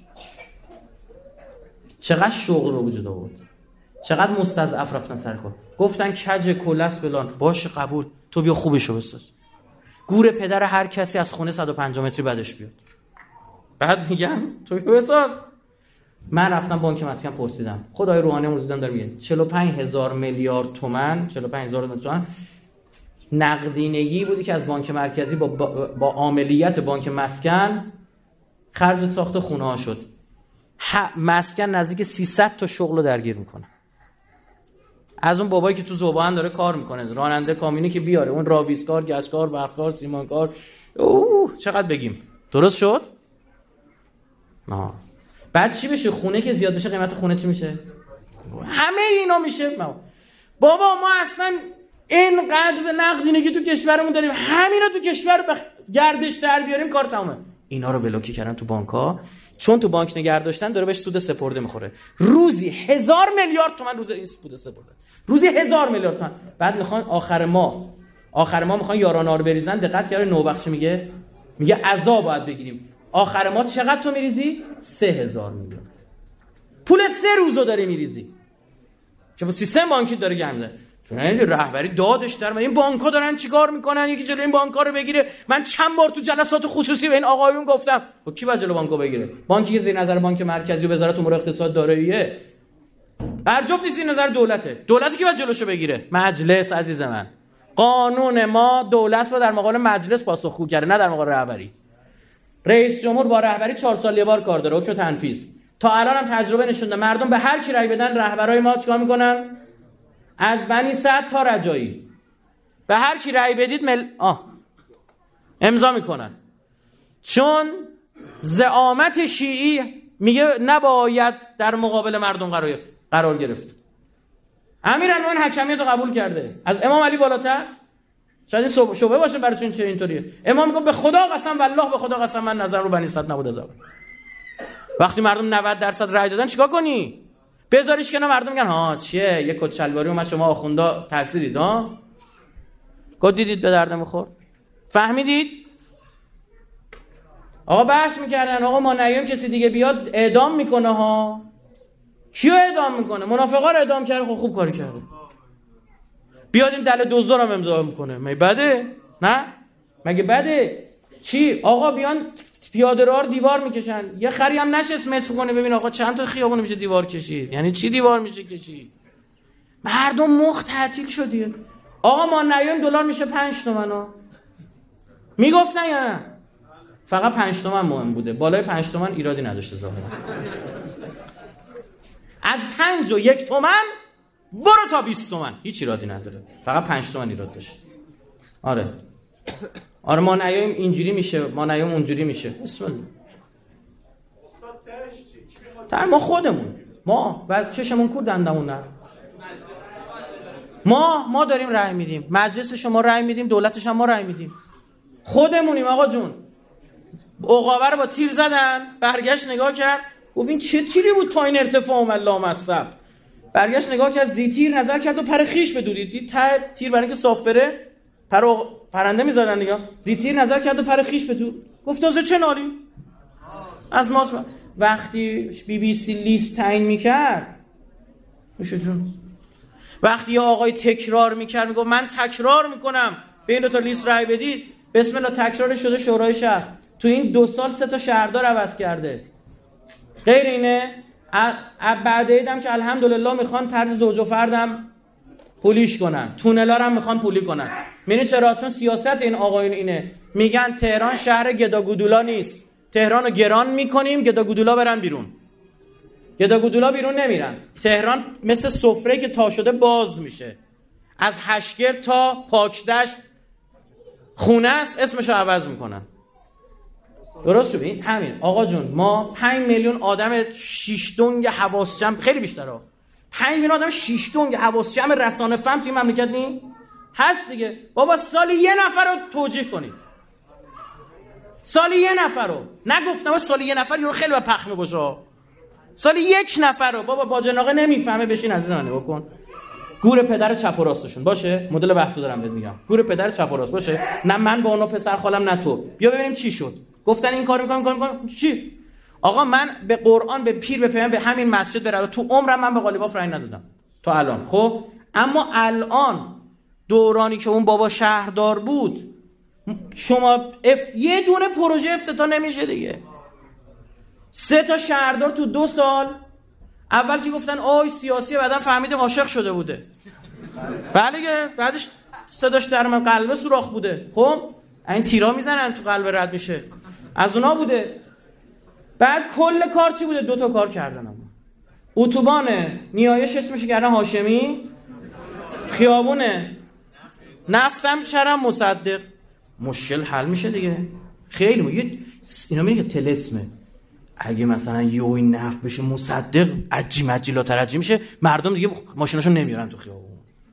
چقدر شغل به وجود آورد، چقدر مستضعف رفتن سر کار، گفتن کج کلس فلان، باشه قبول، تو بیا خوبشو بساز. گور پدر هر کسی از خونه 150 متری بعدش بیاد. بعد میگم تو بیا بساز. من رفتم بانک مسکن پرسیدم، خدای روحانی امروز دیدم داره میگه 45,000 میلیارد تومان، 45,000 تومان نقدینگی بودی که از بانک مرکزی با عاملیت بانک مسکن خرج ساخت خونه ها شد. مسکن نزدیک 300 تا شغل رو درگیر میکنه. از اون بابایی که تو ذوبان داره کار میکنه، راننده کامیونی که بیاره، اون راویسکار، گچکار، برقکار، سیمانکار، چقدر بگیم. درست شد؟ بعد چی بشه؟ خونه که زیاد بشه قیمت خونه چی میشه؟ همه اینا میشه. بابا ما اصلا اینقدر نقدینگی تو کشورمون داریم، همینا تو کشور گردش در بیاریم کار تمومه. اینا رو بلاکی کردن تو بانک‌ها، چون تو بانک نگه داشتن داره بهش سود سپرده میخوره. روزی 1000 میلیارد تومان روز این سود سپرده، روزی 1000 میلیارد تومان. بعد میخوان آخر ماه میخوان یارانا رو بریزن. دقت یار نوبخش میگه عزا باید بگیریم. آخر ماه چقدر تو میریزی؟ 3000 میلیارد. پول 3 روزو داری میریزی که با سیستم بانکی داره گنده. این رهبری دادش در این بانک‌ها دارن چیکار میکنن؟ یکی جلوی این بانک‌ها رو بگیره. من چند بار تو جلسات خصوصی به این آقایون گفتم کی باید جلوی بانک‌ها بگیره؟ بانکی که زیر نظر بانک مرکزی و وزارت امور اقتصاد داراییه، برجفت نیست، زیر نظر دولته. دولتی که باید جلوشو بگیره مجلس. عزیز من، قانون ما دولت رو در مقابل مجلس پاسخگو کرده، نه در مقابل رهبری. رئیس جمهور با رهبری 4 سال یه بار کار داره، حکم تنفیذ. تا الان هم تجربه نشونده مردم به هر کی رأی بدن رهبرای ما چیکار میکنن؟ از بنی سعد تا رجایی به هر کی رأی بدید امضا میکنن. چون زعامت شیعی میگه نباید در مقابل مردم قرار گرفت. امیرالمومنین حکمیت رو قبول کرده، از امام علی بالاتر. شاید این شبهه باشه برای چون چه اینطوریه. امام میگه به خدا قسم والله به خدا قسم من نظر رو بنی سعد نبود از اول. وقتی مردم 90% رأی دادن چیکار کنی؟ بذاریش کنار، مردم میگن چیه یک کت شلواری اومد شما آخوندا ترسیدید گفت دیدید به درد میخورد. فهمیدید؟ آقا بحث میکردن آقا ما نیام کسی دیگه بیاد اعدام میکنه کیو اعدام میکنه؟ منافقا رو اعدام کرده. خوب کاری کرده. بیاد این دل دزدار هم امضا میکنه. مگه بده؟ نه مگه بده؟ چی آقا بیان پیاده رو دیوار میکشن، یه خری هم نشست متر کنه ببین آقا چند تا خیابون میشه دیوار کشید. یعنی چی دیوار میشه کشید؟ مردم مخ تعطیل شدیه. آقا ما نیایم دلار میشه 5 تومن میگفتن یا نه؟ فقط 5 تومن مهم بوده، بالای 5 تومن ایرادی نداشته ظاهرا. از 5 و 1 تومن برو تا 20 تومن هیچ ایرادی نداره، فقط 5 تومن ایراد داشت. آره ما نیایم اینجوری میشه، ما نیایم اونجوری میشه. بسم الله. تا ما خودمون ما و چشمون کور دندمون نه. ما داریم رأی میدیم، مجلس شما رأی میدیم، دولتش هم ما رأی میدیم. خودمونیم آقا جون. عقابه رو با تیر زدن، برگشت نگاه کرد گفت این چه تیری بود تا این ارتفاع اومد لامصب. برگشت نگاه کرد، زیتیر نظر کرد و پر خیش بدودید. دید تیر برای اینکه صاف بره پرنده میذارن نگاه. زیتیر نظر کرد و پر خیش بدود. گفت تازه چه نالی از ماست. وقتی BBC لیست تعیین میکرد میشه جون، وقتی یا آقای تکرار میکرد میگفت من تکرار میکنم به این 2 تا لیست رای بدید، بسم الله تکرار شده شورای شهر. تو این 2 سال 3 تا شهردار عوض کرده. غیر اینه بعد دیدم که الحمدلله میخوان طرز زوج و فردم پولیش کنن، تونلا رو هم میخوان پولی کنن. می‌بینی چرا؟ چون سیاست این آقایون اینه، میگن تهران شهر گداگودولا نیست، تهران رو گران میکنیم گداگودولا برن بیرون. گداگودولا بیرون نمیرن. تهران مثل سفره که تا شده باز میشه، از هشگر تا پاکدشت خونه است، اسمش رو عوض میکنن. درست شد؟ این همین آقا جون. ما 5 میلیون آدم 6 دنگ حواس جمع، خیلی بیشتره، 5 میلیون آدم 6 دنگ حواس جمع رسانه فهم توی مملکت نی هست دیگه. بابا سالی 1 نفر رو توجیه کنید، سالی 1 نفر رو. نگفتم سالی 1 نفر یارو خیلی با پخمه باشه، سالی 1 نفر رو. بابا باجناقه نمیفهمه، بشین از اینا نگاه کن. گور پدر چپ و راستشون باشه، مدل بحثو دارم بهت میگم. گور پدر چپ و راست باشه، نه من با اونو پسر خالم نه تو. بیا ببینیم چی شد. گفتن این کارو میکنم چی؟ آقا من به قرآن، به پیر، به پیامبر، به همین مسجد برم، تو عمرم من به قالیباف رأی ندادم تا الان. خب اما الان دورانی که اون بابا شهردار بود، شما یه دونه پروژه افتتاح نمیشه دیگه. 3 تا شهردار تو 2 سال. اول که گفتن آی سیاسیه، بعدن فهمیدیم عاشق شده بوده. بله بعدش صداش در من قلب سوراخ بوده. خب این تیرا میزنن تو قلب رد میشه، از اونا بوده. بعد کل کار چی بوده؟ 2 تا کار کردن. اما اتوبان نیایش اسمش کردن هاشمی، خیابون نفتم کردن مصدق. مشکل حل میشه دیگه. خیلی اینا میگه طلسمه. اگه مثلا یوی نفت بشه مصدق، عجی لا ترجی میشه، مردم دیگه ماشیناشون نمیارن تو خیابون.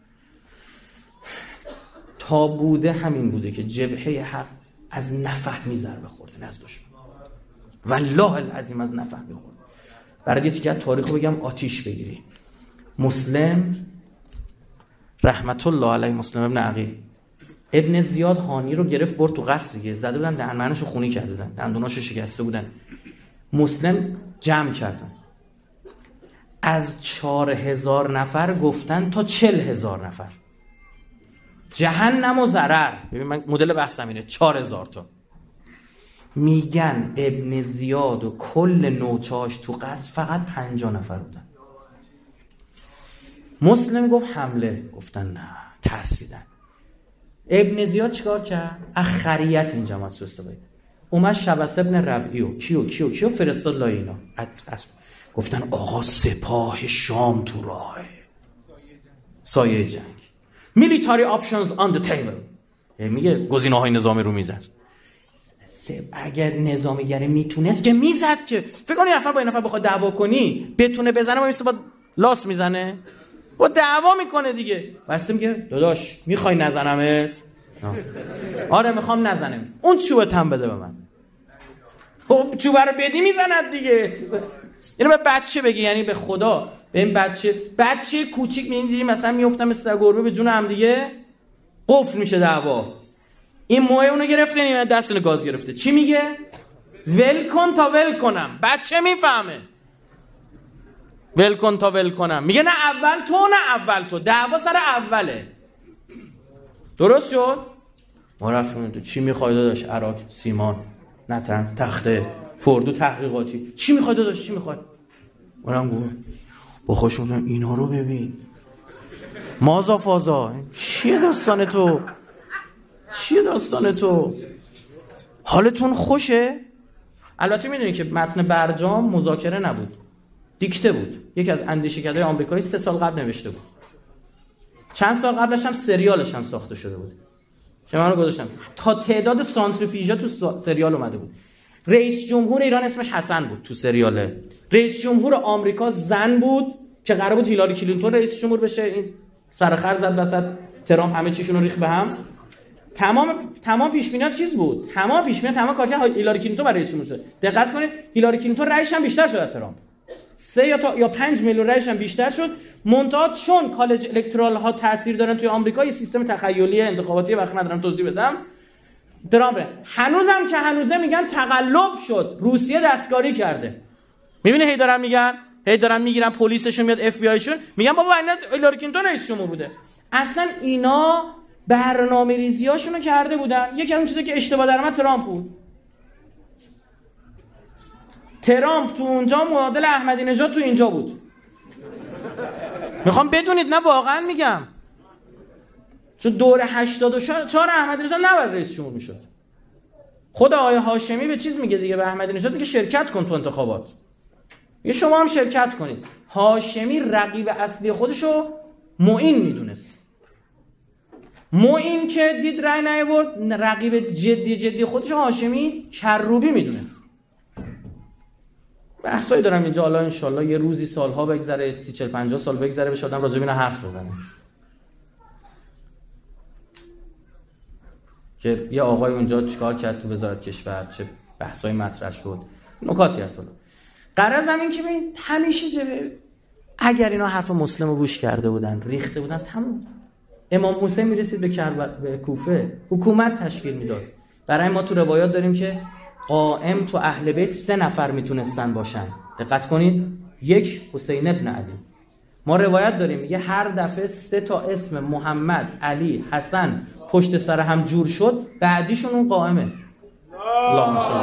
تا بوده همین بوده که جبهه حق از نفهمی ضربه خورده از دشمن. والله العظیم از نفهمی خورده. برای یه تیکه تاریخو بگم آتیش بگیری. مسلم رحمت الله علیه، مسلم ابن عقیل، ابن زیاد هانی رو گرفت برد تو قصر دیگه، زده بودن دهنش رو خونی کرده بودن، دندوناشو شکسته بودن. مسلم جمع کردن، از 4000 نفر گفتن تا 40000 نفر. جهنم و ضرر. ببین من مدل بحثم اینه، 4000 تا. میگن ابن زیاد و کل نوچاش تو قصر فقط 50 نفر بودن. مسلم گفت حمله، گفتن نه، ترسیدن. ابن زیاد چیکار کرد؟ اخریت این جماعت سو استفاده. اومد شبس ابن ربعی کیو فرستاد لای اینا. گفتن آقا سپاه شام تو راهه، سایه جنگ. military options on the table. میگه گزینه‌های نظامی رو میز است. اگر نظامیگری میتونست که میزد، که فکر کنی نفر با این نفر بخواد دعوا کنی بتونه بزنه، واسه با لاس میزنه، با دعوا میکنه دیگه. واسه میگه داداش میخوای نزنمت؟ آره میخوام نزنم. اون چوبه تن بده به من. خب چوبه رو بدی میزند دیگه. اینو به بچه بگی، یعنی به خدا به این بچه کوچیک می‌بینی مثلا میافتم مثل گربه به جون هم دیگه، قفل میشه دعوا. این موه اونو گرفته، این دست اینو گاز گرفته. چی میگه؟ ول کن تا ول کنم. بچه میفهمه. ول کن تا ول کنم. میگه نه اول تو. دعوا سر اوله. درست شد؟ ما رفتیم تو چی میخوای داداش؟ عراق، سیمان، نتنز، تخته، فردو تحقیقاتی. چی میخوای داداش؟ چی میخوای؟ اونم گفت با خوشم اینا رو ببین. مازا فازا. چیه داستان تو؟ حالتون خوشه؟ البته میدونی که متن برجام مذاکره نبود، دیکته بود. یکی از اندیشکدهای آمریکایی 3 سال قبل نوشته بود. چند سال قبلش هم سریالش هم ساخته شده بود که من رو گذاشتم. تا تعداد سانتریفیژا تو سریال اومده بود. رئیس جمهور ایران اسمش حسن بود تو سریاله. رئیس جمهور آمریکا زن بود که قرار بود هیلاری کلینتون رئیس جمهور بشه. این سرخر زد وسط، ترامپ همه چیشون رو ریخت به هم. تمام پیش‌بینی‌ها چیز بود. تمام کاری هیلاری کلینتون برای رئیس جمهور شد. دقت کنید هیلاری کلینتون رأیش هم بیشتر شد از ترامپ. 3 یا 5 میلیون رأیش هم بیشتر شد. منتها چون کالج الکترال ها تاثیر دارن توی آمریکا، یه سیستم تخیلی انتخاباتی وقت ندارم توضیح بدم. ترامپ هنوزم که هنوزه میگن تقلب شد، روسیه دستکاری کرده. میبینه هی دارن میگیرن پلیسشون میاد اف بی آی شون میگن بابا اینا هیلاری کلینتون رئیس جمهور بوده. اصلا اینا برنامه‌ریزیاشونو کرده بودن. یکی از اون چیزا که اشتباه در من ترامپ بود. ترامپ تو اونجا معادل احمدی نژاد تو اینجا بود. میخوام بدونید نه واقعا میگم. چون دور 84 احمدی نژاد نباید رئیس جمهور میشد. خود آقای هاشمی به چیز میگه دیگه، به احمدی نژاد میگه شرکت کن تو انتخابات. میگه شما هم شرکت کنید. هاشمی رقیب اصلی خودشو معین میدونست. معین که دید رای نیاورد، رقیب جدی خودشو هاشمی کروبی میدونست. بحثایی دارم اینجا، حالا ان شاءالله یه روزی سالها بگذره، 30 40 50 سال بگذره بشه آدم راجع به اینا حرف بزنه. که یه آقای اونجا چیکار کرد تو وزارت کشور، چه بحثایی مطرح شد، نکاتی هست. غرضم این که ببین همیشه اگر اینا حرف مسلمو گوش کرده بودن، ریخته بودن، تمام. امام حسین میرسید به کوفه، حکومت تشکیل میداد. برای ما تو روایات داریم که قائم تو اهل بیت 3 نفر میتونستن باشن. دقت کنید، 1 حسین ابن علی. ما روایت داریم میگه هر دفعه 3 تا اسم محمد، علی، حسن پشت سر هم جور شد، بعدیشون اون قائمه. اللهم صل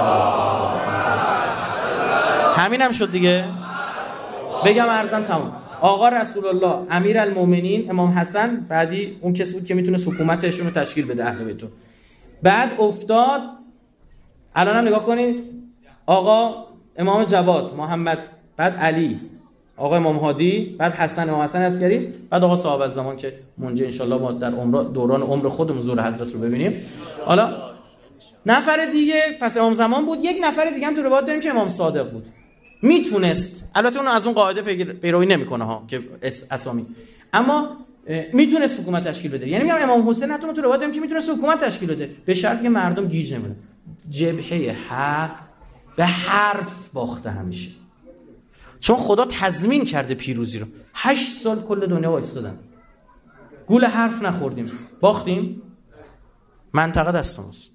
همینم شد دیگه. بگم عرضم تمام. آقا رسول الله، امیرالمومنین امام حسن، بعدی اون کسی بود که میتونه حکومتشون رو تشکیل بده اهل بیتو. بعد افتاد، الان هم نگاه کنید، آقا امام جواد محمد، بعد علی، آقا امام هادی، بعد حسن امام حسن عسکری، بعد آقا صاحب الزمان که منجی انشالله ما در دوران عمر خودمون ظهور حضرت رو ببینیم. حالا نفر دیگه پس امام زمان بود. 1 نفر دیگه هم تو روایت داریم که امام صادق بود. میتونست، البته اون از اون قاعده پیروی نمیکنه ها که اسامی، اما میتونست حکومت تشکیل بده. یعنی میگم امام حسین حتی تو روایت داریم که میتونست حکومت تشکیل بده، به شرطی که مردم گیج نمونه. جبهه حق به حرف باخته همیشه، چون خدا تضمین کرده پیروزی رو. 8 سال کل دنیا وایستادن، گول حرف نخوردیم، باختیم. منطقه دست ماست،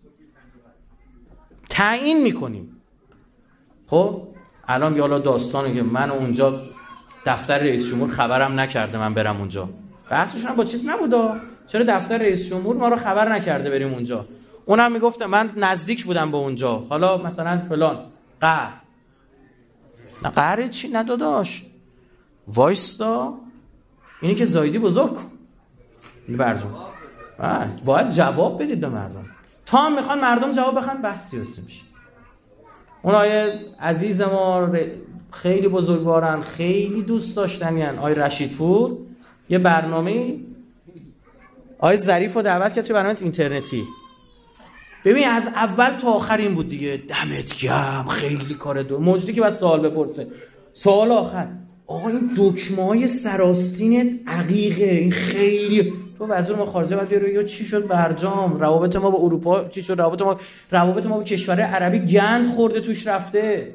تعیین میکنیم. خب الان یالا داستانه که من اونجا دفتر رئیس جمهور خبرم نکرده من برم اونجا. بحثش هم با چیز نبودا، چرا دفتر رئیس جمهور ما رو خبر نکرده بریم اونجا. اونم میگفت من نزدیک بودم به اونجا، حالا مثلا فلان قهر. نه قهر چی نداداش، وایستا اینی که زایدی بزرگ کن. برجام باید جواب بدید به مردم. تا هم میخوان مردم جواب بخوان، بحث سیاسی میشه. اون آیه عزیز ما خیلی بزرگوارن، خیلی دوست داشتنین، آیه رشیدپور یه برنامه آیه ظریف رو دعوت کرد توی برنامه اینترنتی. ببین از اول تا آخر این بود دیگه، دمت گرم، خیلی کار دو مجری که بس سوال بپرسه. سوال آخر، آقا این دکمه‌های سراستینت عقیقه، این خیلی تو وزیر ما خارجه بعد بگه چی شد برجام، روابط ما با اروپا چی شد، روابط ما با کشورهای عربی گند خورده توش رفته.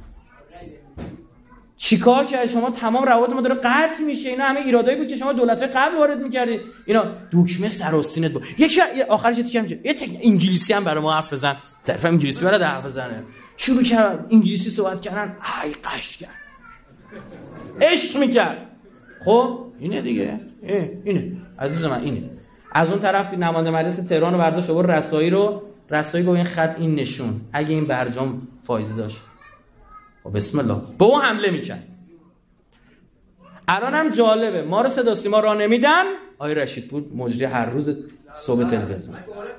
چیکار کرد شما؟ تمام روابط ما داره قطع میشه. اینا همه ایرادایی بود که شما دولت‌های قبل وارد می‌کردید. اینا دکمه سراستینت بود. یکی آخرش چی میشه؟ یه انگلیسی هم برای ما حرف بزن. ظریف انگلیسی برای حرف بزنه. شروع کرد انگلیسی صحبت کردن. ای قشنگ. عشق می‌کرد. خب اینه دیگه. اینه. عزیز من اینه. از اون طرف نماینده مجلس تهران رو برداشت آورد رسایی گفت این خط این نشون اگه این برجام فایده داشت و بسم الله به اون حمله میکرد. الان هم جالبه ما رو صدا سیما راه نمیدن. آقای رشیدپور مجری هر روز صبح تلویزیون.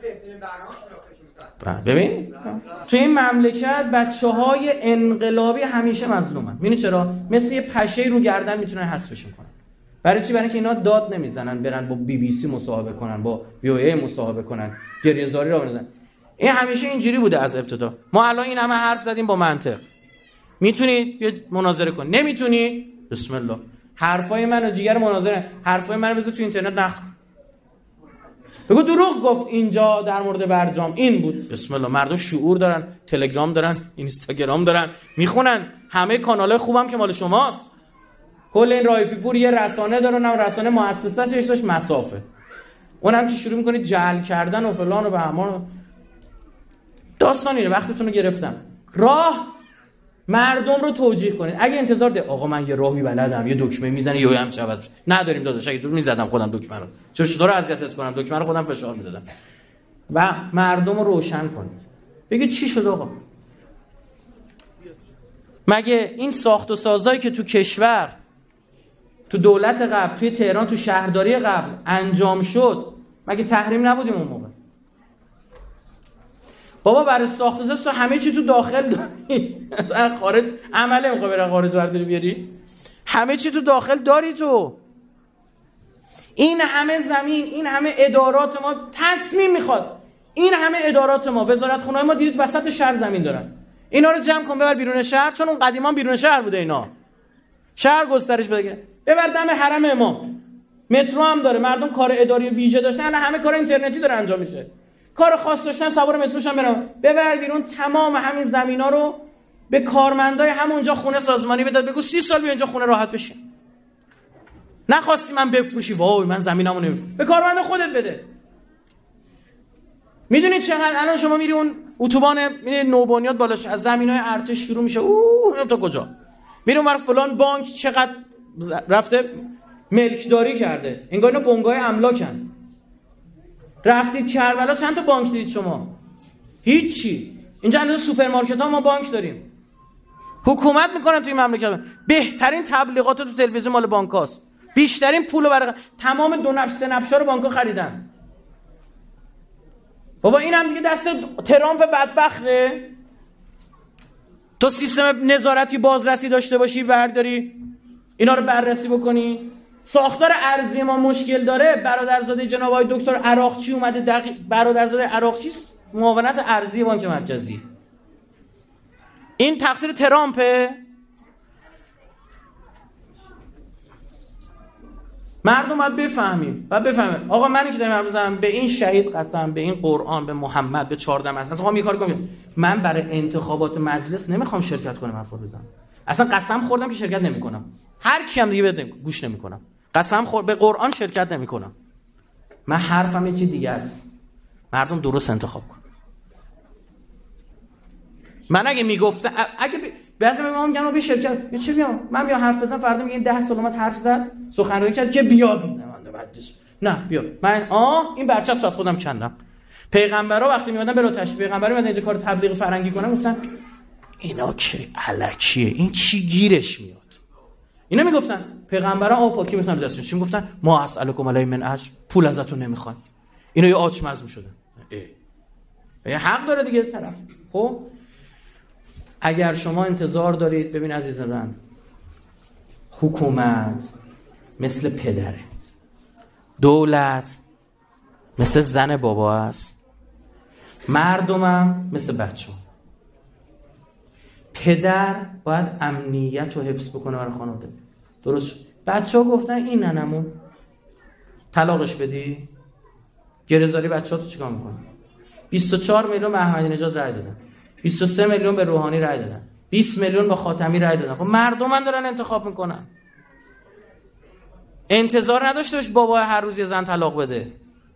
ببین تو این مملکت بچه‌های انقلابی همیشه مظلومن. می‌بینی چرا؟ مثل یه پشه رو گردن میتونن حذفشون کنن. برای چی؟ برای اینکه اینا داد نمیزنن، برن با بی بی سی مصاحبه کنن، با وی او ای مصاحبه کنن، گریه‌زاری را بندازن. این همیشه اینجوری بوده از ابتدا. ما الان این همه حرف زدیم با منطق. میتونی یه مناظره کن، نمیتونی بسم الله. حرفای منو جیگر مناظره، حرفای منو بذار تو اینترنت نقد کن. بگو دروغ گفت اینجا در مورد برجام این بود. بسم الله، مردم شعور دارن، تلگرام دارن، اینستاگرام دارن، میخونن. همه کانالای خوبم که مال شماست. کل این رائفی پور یه رسانه داره، اونم رسانه مؤسسه‌اش داشت مسافه. اونم که شروع میکنید جعل کردن و فلان و بهمان. داستان اینه، وقتتون رو گرفتم. راه مردم رو توجیه کنید. اگه انتظار ده آقا من یه راهی بلدم، یه دکمه میزنه یا هم چه نداریم داداش، اگه تو میزدم خودم دکمه رو. چطور اذیتت کنم؟ دکمه رو خودم فشار میدادم. و مردم رو روشن کنید. بگید چی شد آقا؟ مگه این ساخت و سازایی که تو کشور، تو دولت قبل، توی تهران، تو شهرداری قبل انجام شد، مگه تحریم نبودیم اون موقع؟ بابا برای ساخت و ساز تو همه چی تو داخل داری. خارج عمله میخوای برای خارج برداری بیاری؟ همه چی تو داخل داری تو. این همه زمین، این همه ادارات ما تصمیم میخواد. این همه ادارات ما، وزارتخونه‌های ما دیدید وسط شهر زمین دارن. اینا رو جمع کن ببر بیرون شهر، چون اون قدیما بیرون شهر بوده اینا. شهر گسترش بده. ببر دم حرم امام. مترو هم داره، مردم کار اداری ویژه داشتن، الان همه کار اینترنتی داره انجام میشه. کار خاص داشتن سوار متروش هم برن. ببر بیرون تمام همین زمینا رو به کارمندای همونجا خونه سازمانی بده، بگو 30 سال بیا اینجا خونه راحت بشین. نخواستی من بفروشی، وای من زمینمو نمیفروشم، به کارمند خودت بده. میدونید چقدر الان شما میری اون اتوبان، میری نوبنیاد بالاش از زمینای ارتش شروع میشه، تا کجا میری اونور فلان بانک چقدر رفته ملکداری کرده، انگار اینا بنگاه املاکن. رفتید کربلا چند تا بانک دیدید شما؟ هیچی. اینجا اندازه سوپرمارکت ها ما بانک داریم. حکومت میکنن توی مملکت. بهترین تبلیغات تو تلویزیون مال بانکاست. بیشترین پولو برای تمام 2 نفر 3 نفرشا رو بانک‌ها خریدن. بابا این هم دیگه دست ترامپ بدبخته. تو سیستم نظارتی بازرسی داشته باشی، برداری اینا رو بررسی بکنی. ساختار ارضی ما مشکل داره. برادرزاده جناب آقای دکتر عراقچی اومده، برادرزاده عراقچی معاونت ارضی بانک مرکزی. این تقصیر ترامپه؟ مردم باید بفهمیم. آقا منی که دارم امروزم به این شهید قسم، به این قرآن، به محمد، به 14 اصلا میخوام یه کار کنم. من برای انتخابات مجلس نمیخوام شرکت کنم، حرف بزنم. اصلا قسم خوردم که شرکت نمیکنم. هر کی هم دیگه بده گوش نمیکنم. قسم به قرآن شرکت نمیکنم. من حرفم یه چیز دیگه است. مردم درست انتخاب کن. من اگه میگفتم بعضی من میگم به شرکت چه بیام، من میام حرف بزنم، فردا میگه 10 سال اومد حرف زد، سخنرانی کرد که بیاد. نه بیا من این برچسب از خودم کندم. پیغمبرا وقتی میادن برای تشبیه پیغمبر میادن اینجا کار تبلیغ فرنگی کنن، گفتن اینا که الکیه، این چی گیرش میاد. اینا میگفتن پیغمبرا پاکی میخوان دستش، چی میگفتن؟ ما اسالکم علی من اجر، پول ازتون نمیخوان. اینا یه آچ مزم شدن. یه حق داره دیگه طرف. خب اگر شما انتظار دارید، ببین عزیز من، حکومت مثل پدره، دولت مثل زن بابا است، مردمم مثل بچه. پدر باید امنیت رو حفظ بکنه برای خانواده. درست؟ بچه ها گفتن این ننمون طلاقش بدی، گره‌زاری بچه ها تو چیکار میکنه؟ 24 میلیون به احمدی نژاد رای دادن، 23 میلیون به روحانی رای دادن، 20 میلیون به خاتمی رای دادن. خب مردم دارن انتخاب میکنن. انتظار نداشته باش بابا هر روز یه زن طلاق بده.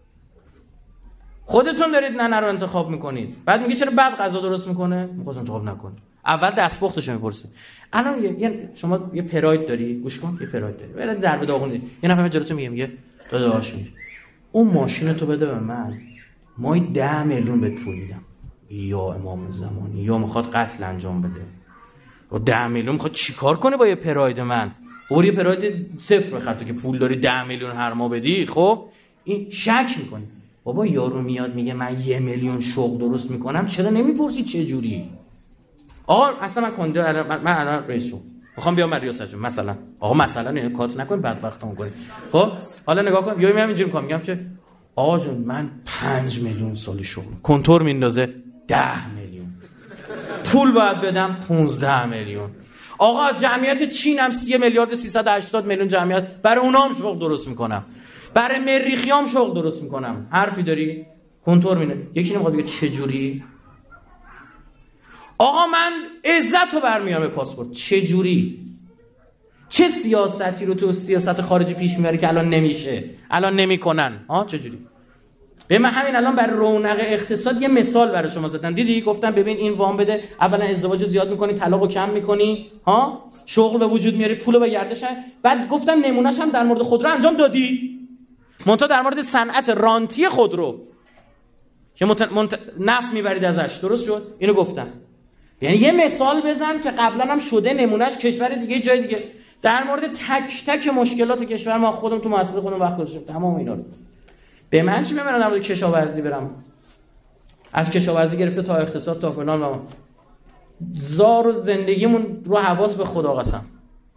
خودتون دارید ننه رو انتخاب میکنید. بعد میگی چرا بعد غذا درست میکنه؟ میخواست انتخاب نکنه. اول دستپختش میپرسه. الان شما یه پراید داری، گوش کن، یه پراید داری. برای درب داغون داری. یه نفر جلوتو میگه داداش اون ماشین تو بده به من. ما 10 میلیون بهت پول میدم. یا امام زمانی یا میخواد قتل انجام بده. و 10 میلیون میخواد چیکار کنه با یه پراید من؟ اور یه پراید صفر بخر تو که پول داری 10 میلیون هر ماه بدی. خب این شک میکنی. بابا یارو میاد میگه من 1 میلیون شغل درست میکنم، چرا نمیپرسی چه جوری؟ آقا اصلا من الان رئیس شدم، میخوام بیام ریاست جمهوری مثلا. آقا مثلا اینو کات نکن، بدبختمون کنی. خب حالا نگاه کن، میام اینجوری میگم که آقا جون من 5 میلیون سال شغل، کنتور میندازه 10 میلیون، پول باید بدم 15 میلیون. آقا جمعیت چین هم 3 میلیارد 380 میلیون جمعیت، برای اونها هم شغل درست میکنم. برای مریخیام شغل درست میکنم. حرفی داری؟ کنتور مینه. یکی نمیخواد بگه چه جوری؟ آقا من عزت رو برمیارم به پاسپورت. چه جوری؟ چه سیاستی رو تو سیاست خارجی پیش میبری که الان نمیشه، الان نمیکنن؟ چه جوری؟ به من همین الان برای رونق اقتصاد یه مثال برای شما زدم. دیدی گفتم ببین این وام بده، اولا ازدواج زیاد میکنی، طلاقو کم میکنی، شغل به وجود میاری، پولو به گردش. بعد گفتم نمونهش هم در مورد خودرو انجام دادی، منتها در مورد صنعت رانتی خودرو که نفت میبرید ازش. درست شد؟ اینو گفتم. یعنی یه مثال بزن که قبلا هم شده، نمونهش کشور دیگه، جای دیگه. در مورد تک تک مشکلات کشور ما خودم تو مؤسسه خودم وقت گذاشتم تمام اینا رو. به من چی بمیرم در مورد کشاورزی برم؟ از کشاورزی گرفته تا اقتصاد تا فلان، زار و زندگیمون رو حواس به خدا قسم.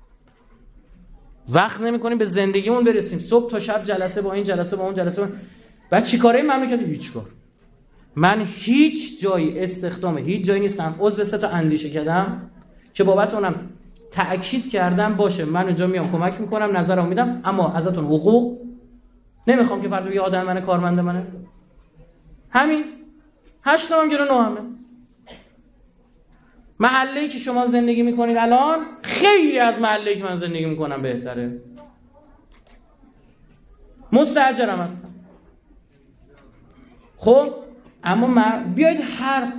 وقت نمی‌کنیم به زندگیمون برسیم. صبح تا شب جلسه با این، جلسه با اون، جلسه با... بعد چیکاره این مملکت؟ هیچ کار. من هیچ جایی استخدام هیچ جایی نیستم. عضو 3 تا اندیشه کردم که بابت اونم تأکید کردم باشه من اونجا میام کمک میکنم، نظرم میدم، اما ازتون حقوق نمیخوام که فردا بگه آدم منه، کارمند منه. همین 8 تا هم گیره 9 همه. محله‌ای که شما زندگی میکنید الان خیلی از محله‌ای که من زندگی میکنم بهتره. مستاجرم هستم. خب اما بیایید حرف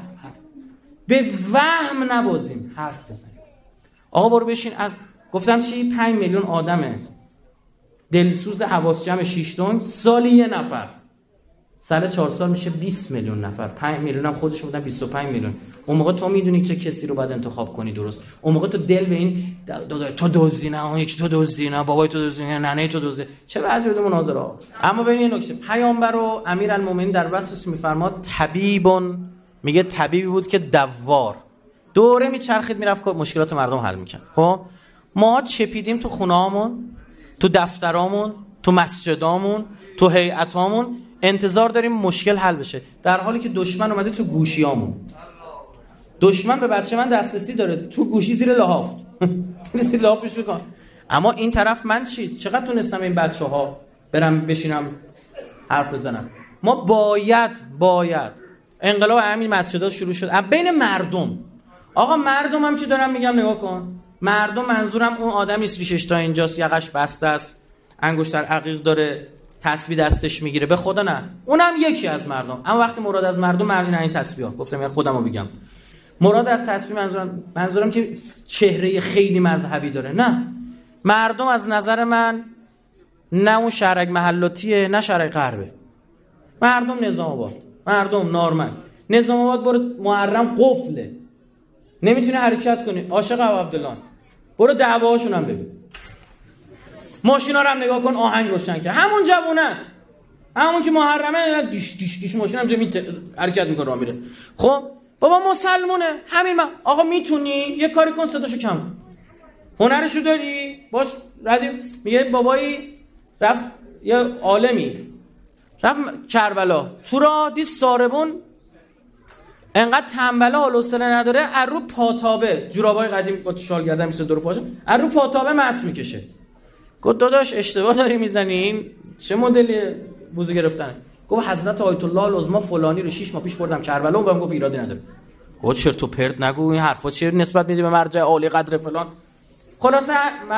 به وهم نبازیم، حرف بزنیم. آقا برو بشین. از گفتم چی؟ 5 میلیون آدمه دلسوز حواس جمع 6 تن، سالی یه نفر، سال 4 سال میشه 20 میلیون نفر. 5 میلیون هم خودشون بودن 25 میلیون. اون موقع تو میدونی چه کسی رو باید انتخاب کنی. درست اون موقع تو دل به این تو دزدی نه، اون یکی تو دزدی نه، بابای تو دزدی نه، ننه تو دزدی، چه وضعی بود مناظره ها. اما ببین یه نکته، پیامبر و امیرالمومنین در وصفش میفرماد طبیبون، میگه طبیبی بود که دوار دوره میچرخید میرفت مشکلات مردم حل میکرد. خب ما چپیدیم تو خونه‌هامون، تو دفترامون، تو مسجدامون، تو هیئتامون، انتظار داریم مشکل حل بشه، در حالی که دشمن اومده تو گوشیامون. دشمن به بچه من دسترسی داره تو گوشی زیر لحاف زیر لحافش بکن. اما این طرف من چقدر تونستم این بچه‌ها برم بشینم حرف بزنم. ما باید انقلاب همین مسجدها شروع شد بین مردم. آقا مردم هم چی دارم میگم نگاه کن. مردم منظورم اون آدمی نیست ریشش تا اینجاست، یقش بسته است، انگشتر عقیق داره، تسبیح دستش میگیره، به خدا نه، اونم یکی از مردم. اما وقتی مراد از مردم نه این تسبیحا، گفتم یا خودمو بگم، مراد از تسبیح منظورم که چهره خیلی مذهبی داره. نه، مردم از نظر من نه اون شهرک محلاتیه نه شهرک غربه. مردم نظام آباد، مردم نارمن. نظام آباد برو محرم قفله، نمیتونه حرکت کنی. عاشق عبدالله برو دعواهاشون هم ببین، ماشینا رو هم نگاه کن، آهنگ روشن کرد، همون جوونه است، همون که محرمه دیش ماشین هم حرکت میکنه راه میره. خب بابا مسلمونه، همین آقا میتونی یه کاری کن، صداشو کم کن، هنرشو داری باش. ردیم میگه بابایی رفت یه عالمی رفت کربلا، تو را دید ساربون انقدر تنبله حال و حوصله نداره، از رو پاتابه، جورابای قدیم با شال گردن میشه دور پاش، از رو پاتابه مس میکشه. گفت داداش اشتباه داری میزنی، چه مدلی وضو گرفتنه؟ گفت حضرت آیت الله العظما فلانی رو 6 ماه پیش بردم کربلا و بهم گفت ایرادی نداره. گفت چرت و پرت نگو، این حرفا چیه نسبت میدی به مرجع عالی قدر فلان. خلاصه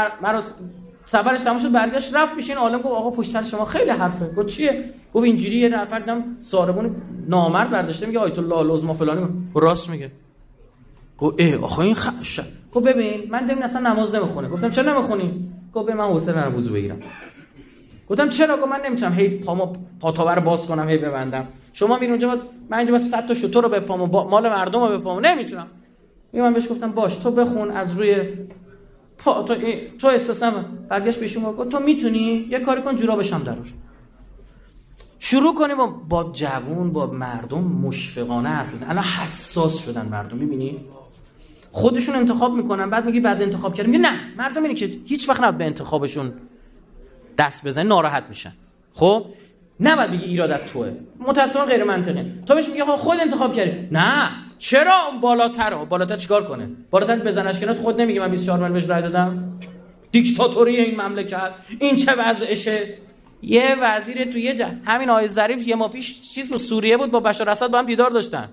سفرش تموم شد، برگشت رفت پیش این عالم، گفت آقا پشت سر شما خیلی حرفه. گفت چیه؟ گفت اینجوری یه نفر دیدم ساربون نامرد برداشته میگه آیت الله العظما فلانی. گفت راست میگه. گفت آخه این گفت ببین من دیدم اصلا نماز نمیخونه. گفتم چرا نمیخونی؟ گفت من حوصله ندارم وضو بگیرم. گفتم چرا؟ گفت من نمیتونم هی پاتاور رو باز کنم هی ببندم. شما میرین اونجا، من اینجا بس 100 تا شتر رو بپام و مال مردم رو بپام، نمیتونم. من بهش گفتم باش تو بخون از روی تو احساسم. برگشت پیشون گفت تو میتونی یه کاری کن، جورابش هم درار. شروع کنیم با جوون، با مردم مشفقانه حرف بزنیم. الان حساس شدن مردم، میبینی خودشون انتخاب میکنن، بعد میگی بعد انتخاب کردیم. میگه نه، مردم اینه که هیچ وقت نباید به انتخابشون دست بزنن، ناراحت میشن. خب نباید بگی ایرادت توئه، متأسفانه غیر منطقیه. تا بهش میگه خود انتخاب کردی. نه چرا بالاتر چیکار کنه؟ بالاتر بزنش کنه. خود نمیگه من 24 من بهش رای دادم؟ دیکتاتوری این مملکت این چه وضعشه؟ یه وزیر تو همین آقای ظریف یه ماه پیش چیز بود، سوریه بود، با بشار اسد با هم دیدار داشتن.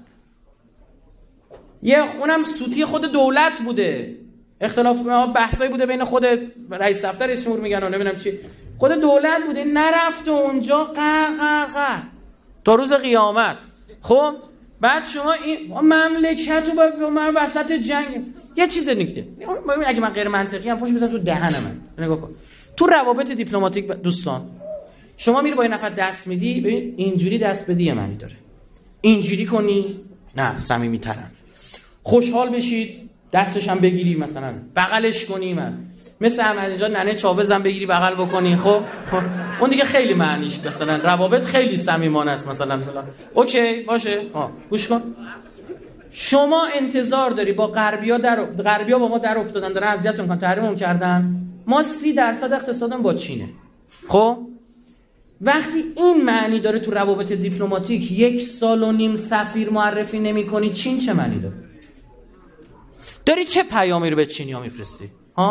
اونم سوتی خود دولت بوده، اختلاف بحثایی بوده بین خود رئیس دفتر رئیس جمهور میگن و نمیدونم چی، خود دولت بوده، نرفت اونجا قق تا روز قیامت. خب بعد شما این مملکت رو با من وسط جنگ، یه چیز نکته ببین، اگه من غیر منطقی ام پشت بزن تو دهن من. نگاه کن تو روابط دیپلماتیک دوستان، شما میری با این نفر دست میدی، ببین اینجوری دست بدی یه معنی داره، اینجوری کنی نه صمیمی‌ترن، خوشحال بشید دستش هم بگیری مثلا بغلش کنی، من مثل احمدی ننه چاوز هم بگیری بغل بکنی، خب اون دیگه خیلی معنیش مثلا روابط خیلی صمیمانه است مثلا اوکی باشه. گوش کن، شما انتظار داری با غربیا با ما در افتادن، دارن اذیت میکنن، تحریممون کردن، ما 30% اقتصادمون با چینه. خب وقتی این معنی داره تو روابط دیپلماتیک 1.5 سال سفیر معرفی نمی‌کنی، چین چه معنی داره؟ داری چه پیامی رو به چینی‌ها میفرستی؟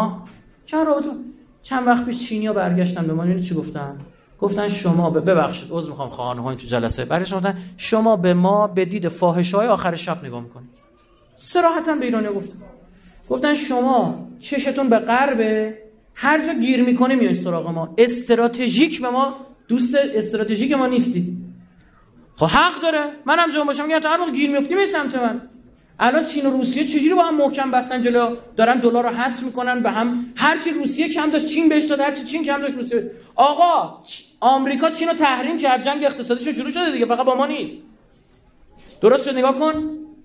چند وقت پیش چینی‌ها برگشتن به ما، اینو چی گفتن شما ببخشید عذر میخوام خانم‌ها تو جلسه برگشتن گفتن شما به ما به دید فاحشه‌های آخر شب نگاه می‌کنید. صراحتاً به ایرانی‌ها گفتن شما چشتون به غربه، هر جا گیر می‌کنه میای سراغ ما، استراتژیک به ما دوست استراتژیک ما نیستید. خب حق داره، منم جون باشم میگم تو هر موقع گیر می‌افتی می سمت من. الان چین و روسیه چجوری با هم محکم بستن جلو، دارن دلار رو حذف میکنن به هم، هر چی روسیه کم داشت چین بهش داد، هر چی چین کم داشت روسیه. آقا آمریکا چین رو تحریم کرد، جنگ اقتصادیشون شروع شده دیگه، فقط با ما نیست. درست شد؟ نگاه کن،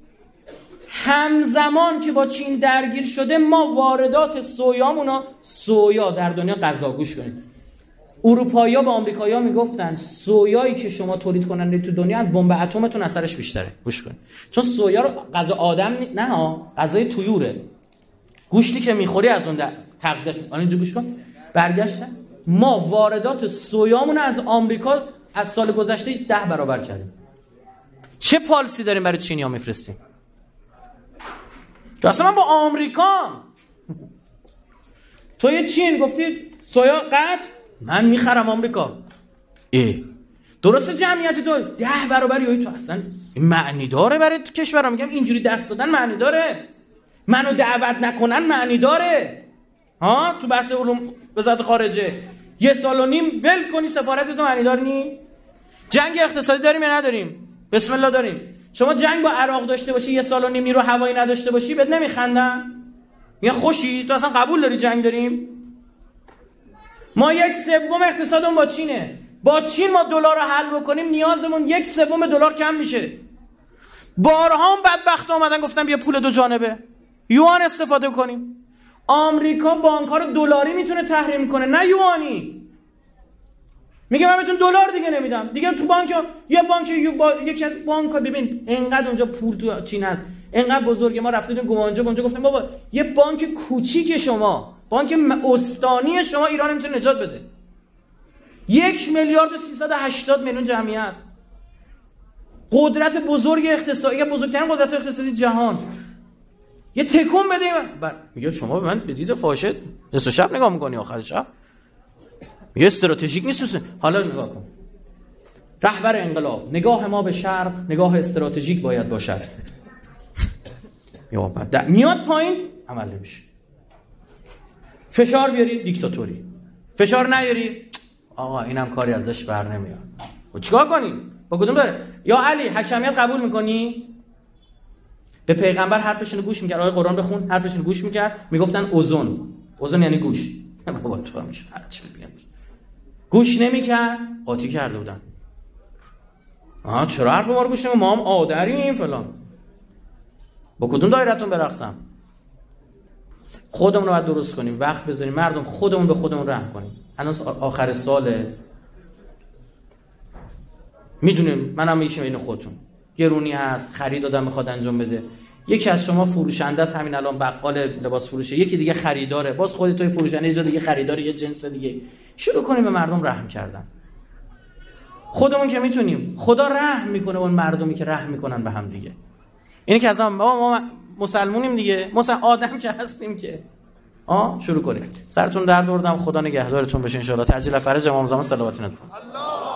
همزمان که با چین درگیر شده ما واردات سویامونو، سویا در دنیا غذا گوش کنید، اروپایی‌ها به آمریکایی‌ها میگفتن سویایی که شما تولید کننده تو دنیا از بمب اتمتون اثرش بیشتره. گوش کن، چون سویا رو غذا آدم نه ها، غذای طیوره، گوشتی که میخوری از اون تغذیه‌اش. اینجا گوش کن، برگشتن ما واردات سویامون از آمریکا از سال گذشته 10 برابر کردیم. چه پالیسی داریم برای چینی‌ها میفرستیم؟ اصلا من با آمریکا توی چین گفتی سویا قطع، من میخرم آمریکا. درسته جمعیت تو 10 برابر یا تو اصلا معنی داره برای کشورها؟ میگم اینجوری دست دادن معنی داره، منو دعوت نکنن معنی داره؟ تو بحث علوم وزارت خارجه 1.5 سال ول کنی سفارتتو معنی دار نی؟ جنگ اقتصادی داریم یا نداریم؟ بسم الله داریم. شما جنگ با عراق داشته باشی 1.5 سال نیرو هوایی نداشته باشی بهت نمیخندن؟ میگن خوشی تو اصلا قبول داری جنگ داریم؟ ما 1/3 اقتصادمون با چینه، با چین ما دلار رو حل بکنیم نیازمون 1/3 دلار کم میشه. بارها هم بدبخت اومدن گفتن بیا پول دو جانبه یوان استفاده کنیم. آمریکا بانک‌ها رو دلاری میتونه تحریم کنه نه یوانی. میگه من بهتون دلار دیگه نمیدم دیگه. تو بانک یکی از بانک‌ها ببین انقدر اونجا پول تو چین هست، انقدر بزرگه، ما رفتیم گوانجا گفتیم بابا یه بانک کوچیک شما، بانک استانی شما ایران نمیتونه نجات بده. 1,380,000,000 جمعیت، قدرت بزرگ اقتصادی، بزرگترین قدرت اقتصادی جهان، یه تکون بده. میگه شما به من به دید فاحشه نصف شب نگاه میکنی آخر شب، یه استراتژیک نیست. حالا نگاه کن، رهبر انقلاب، نگاه ما به شرق نگاه استراتژیک باید باشد. میاد پایین عمل نمیشه. فشار بیاری دیکتاتوری، فشار نیاری آقا اینم کاری ازش بر نمیاد. و چیکار کنیم؟ با کدوم داره؟ یا علی حکمیت قبول میکنی؟ به پیغمبر حرفشون گوش میکرد، آیه قرآن بخون، حرفشون گوش میکرد، میگفتن اوزون یعنی گوش. بابا تو هم میشه هرچی بگم گوش نمیکرد، قاطی کرده بودن. چرا حرف ما رو گوش نمیکنی؟ ما هم آدریم فلان. با کدوم دایرتون برقصم؟ خودمون رو باید درست کنیم، وقت بذاریم، مردم خودمون به خودمون رحم کنیم. هنوز آخر ساله، میدونیم منم میگم اینو خودتون گرونی هست، خرید آدم میخواد انجام بده. یکی از شما فروشنده است همین الان بقال لباس فروشه، یکی دیگه خریداره، باز خودت توی فروشنده یه جا دیگه خریداره یه جنس دیگه. شروع کنیم به مردم رحم کردن. خودمون که میتونیم، خدا رحم میکنه اون مردمی که رحم میکنن به هم دیگه. اینی که از ما مسلمونیم دیگه، مثلا آدم که هستیم که شروع کنیم. سرتون درد آوردم، خدا نگهدارتون بشه ان شاء الله. تعجیل فرج امام زمان صلوات نبی.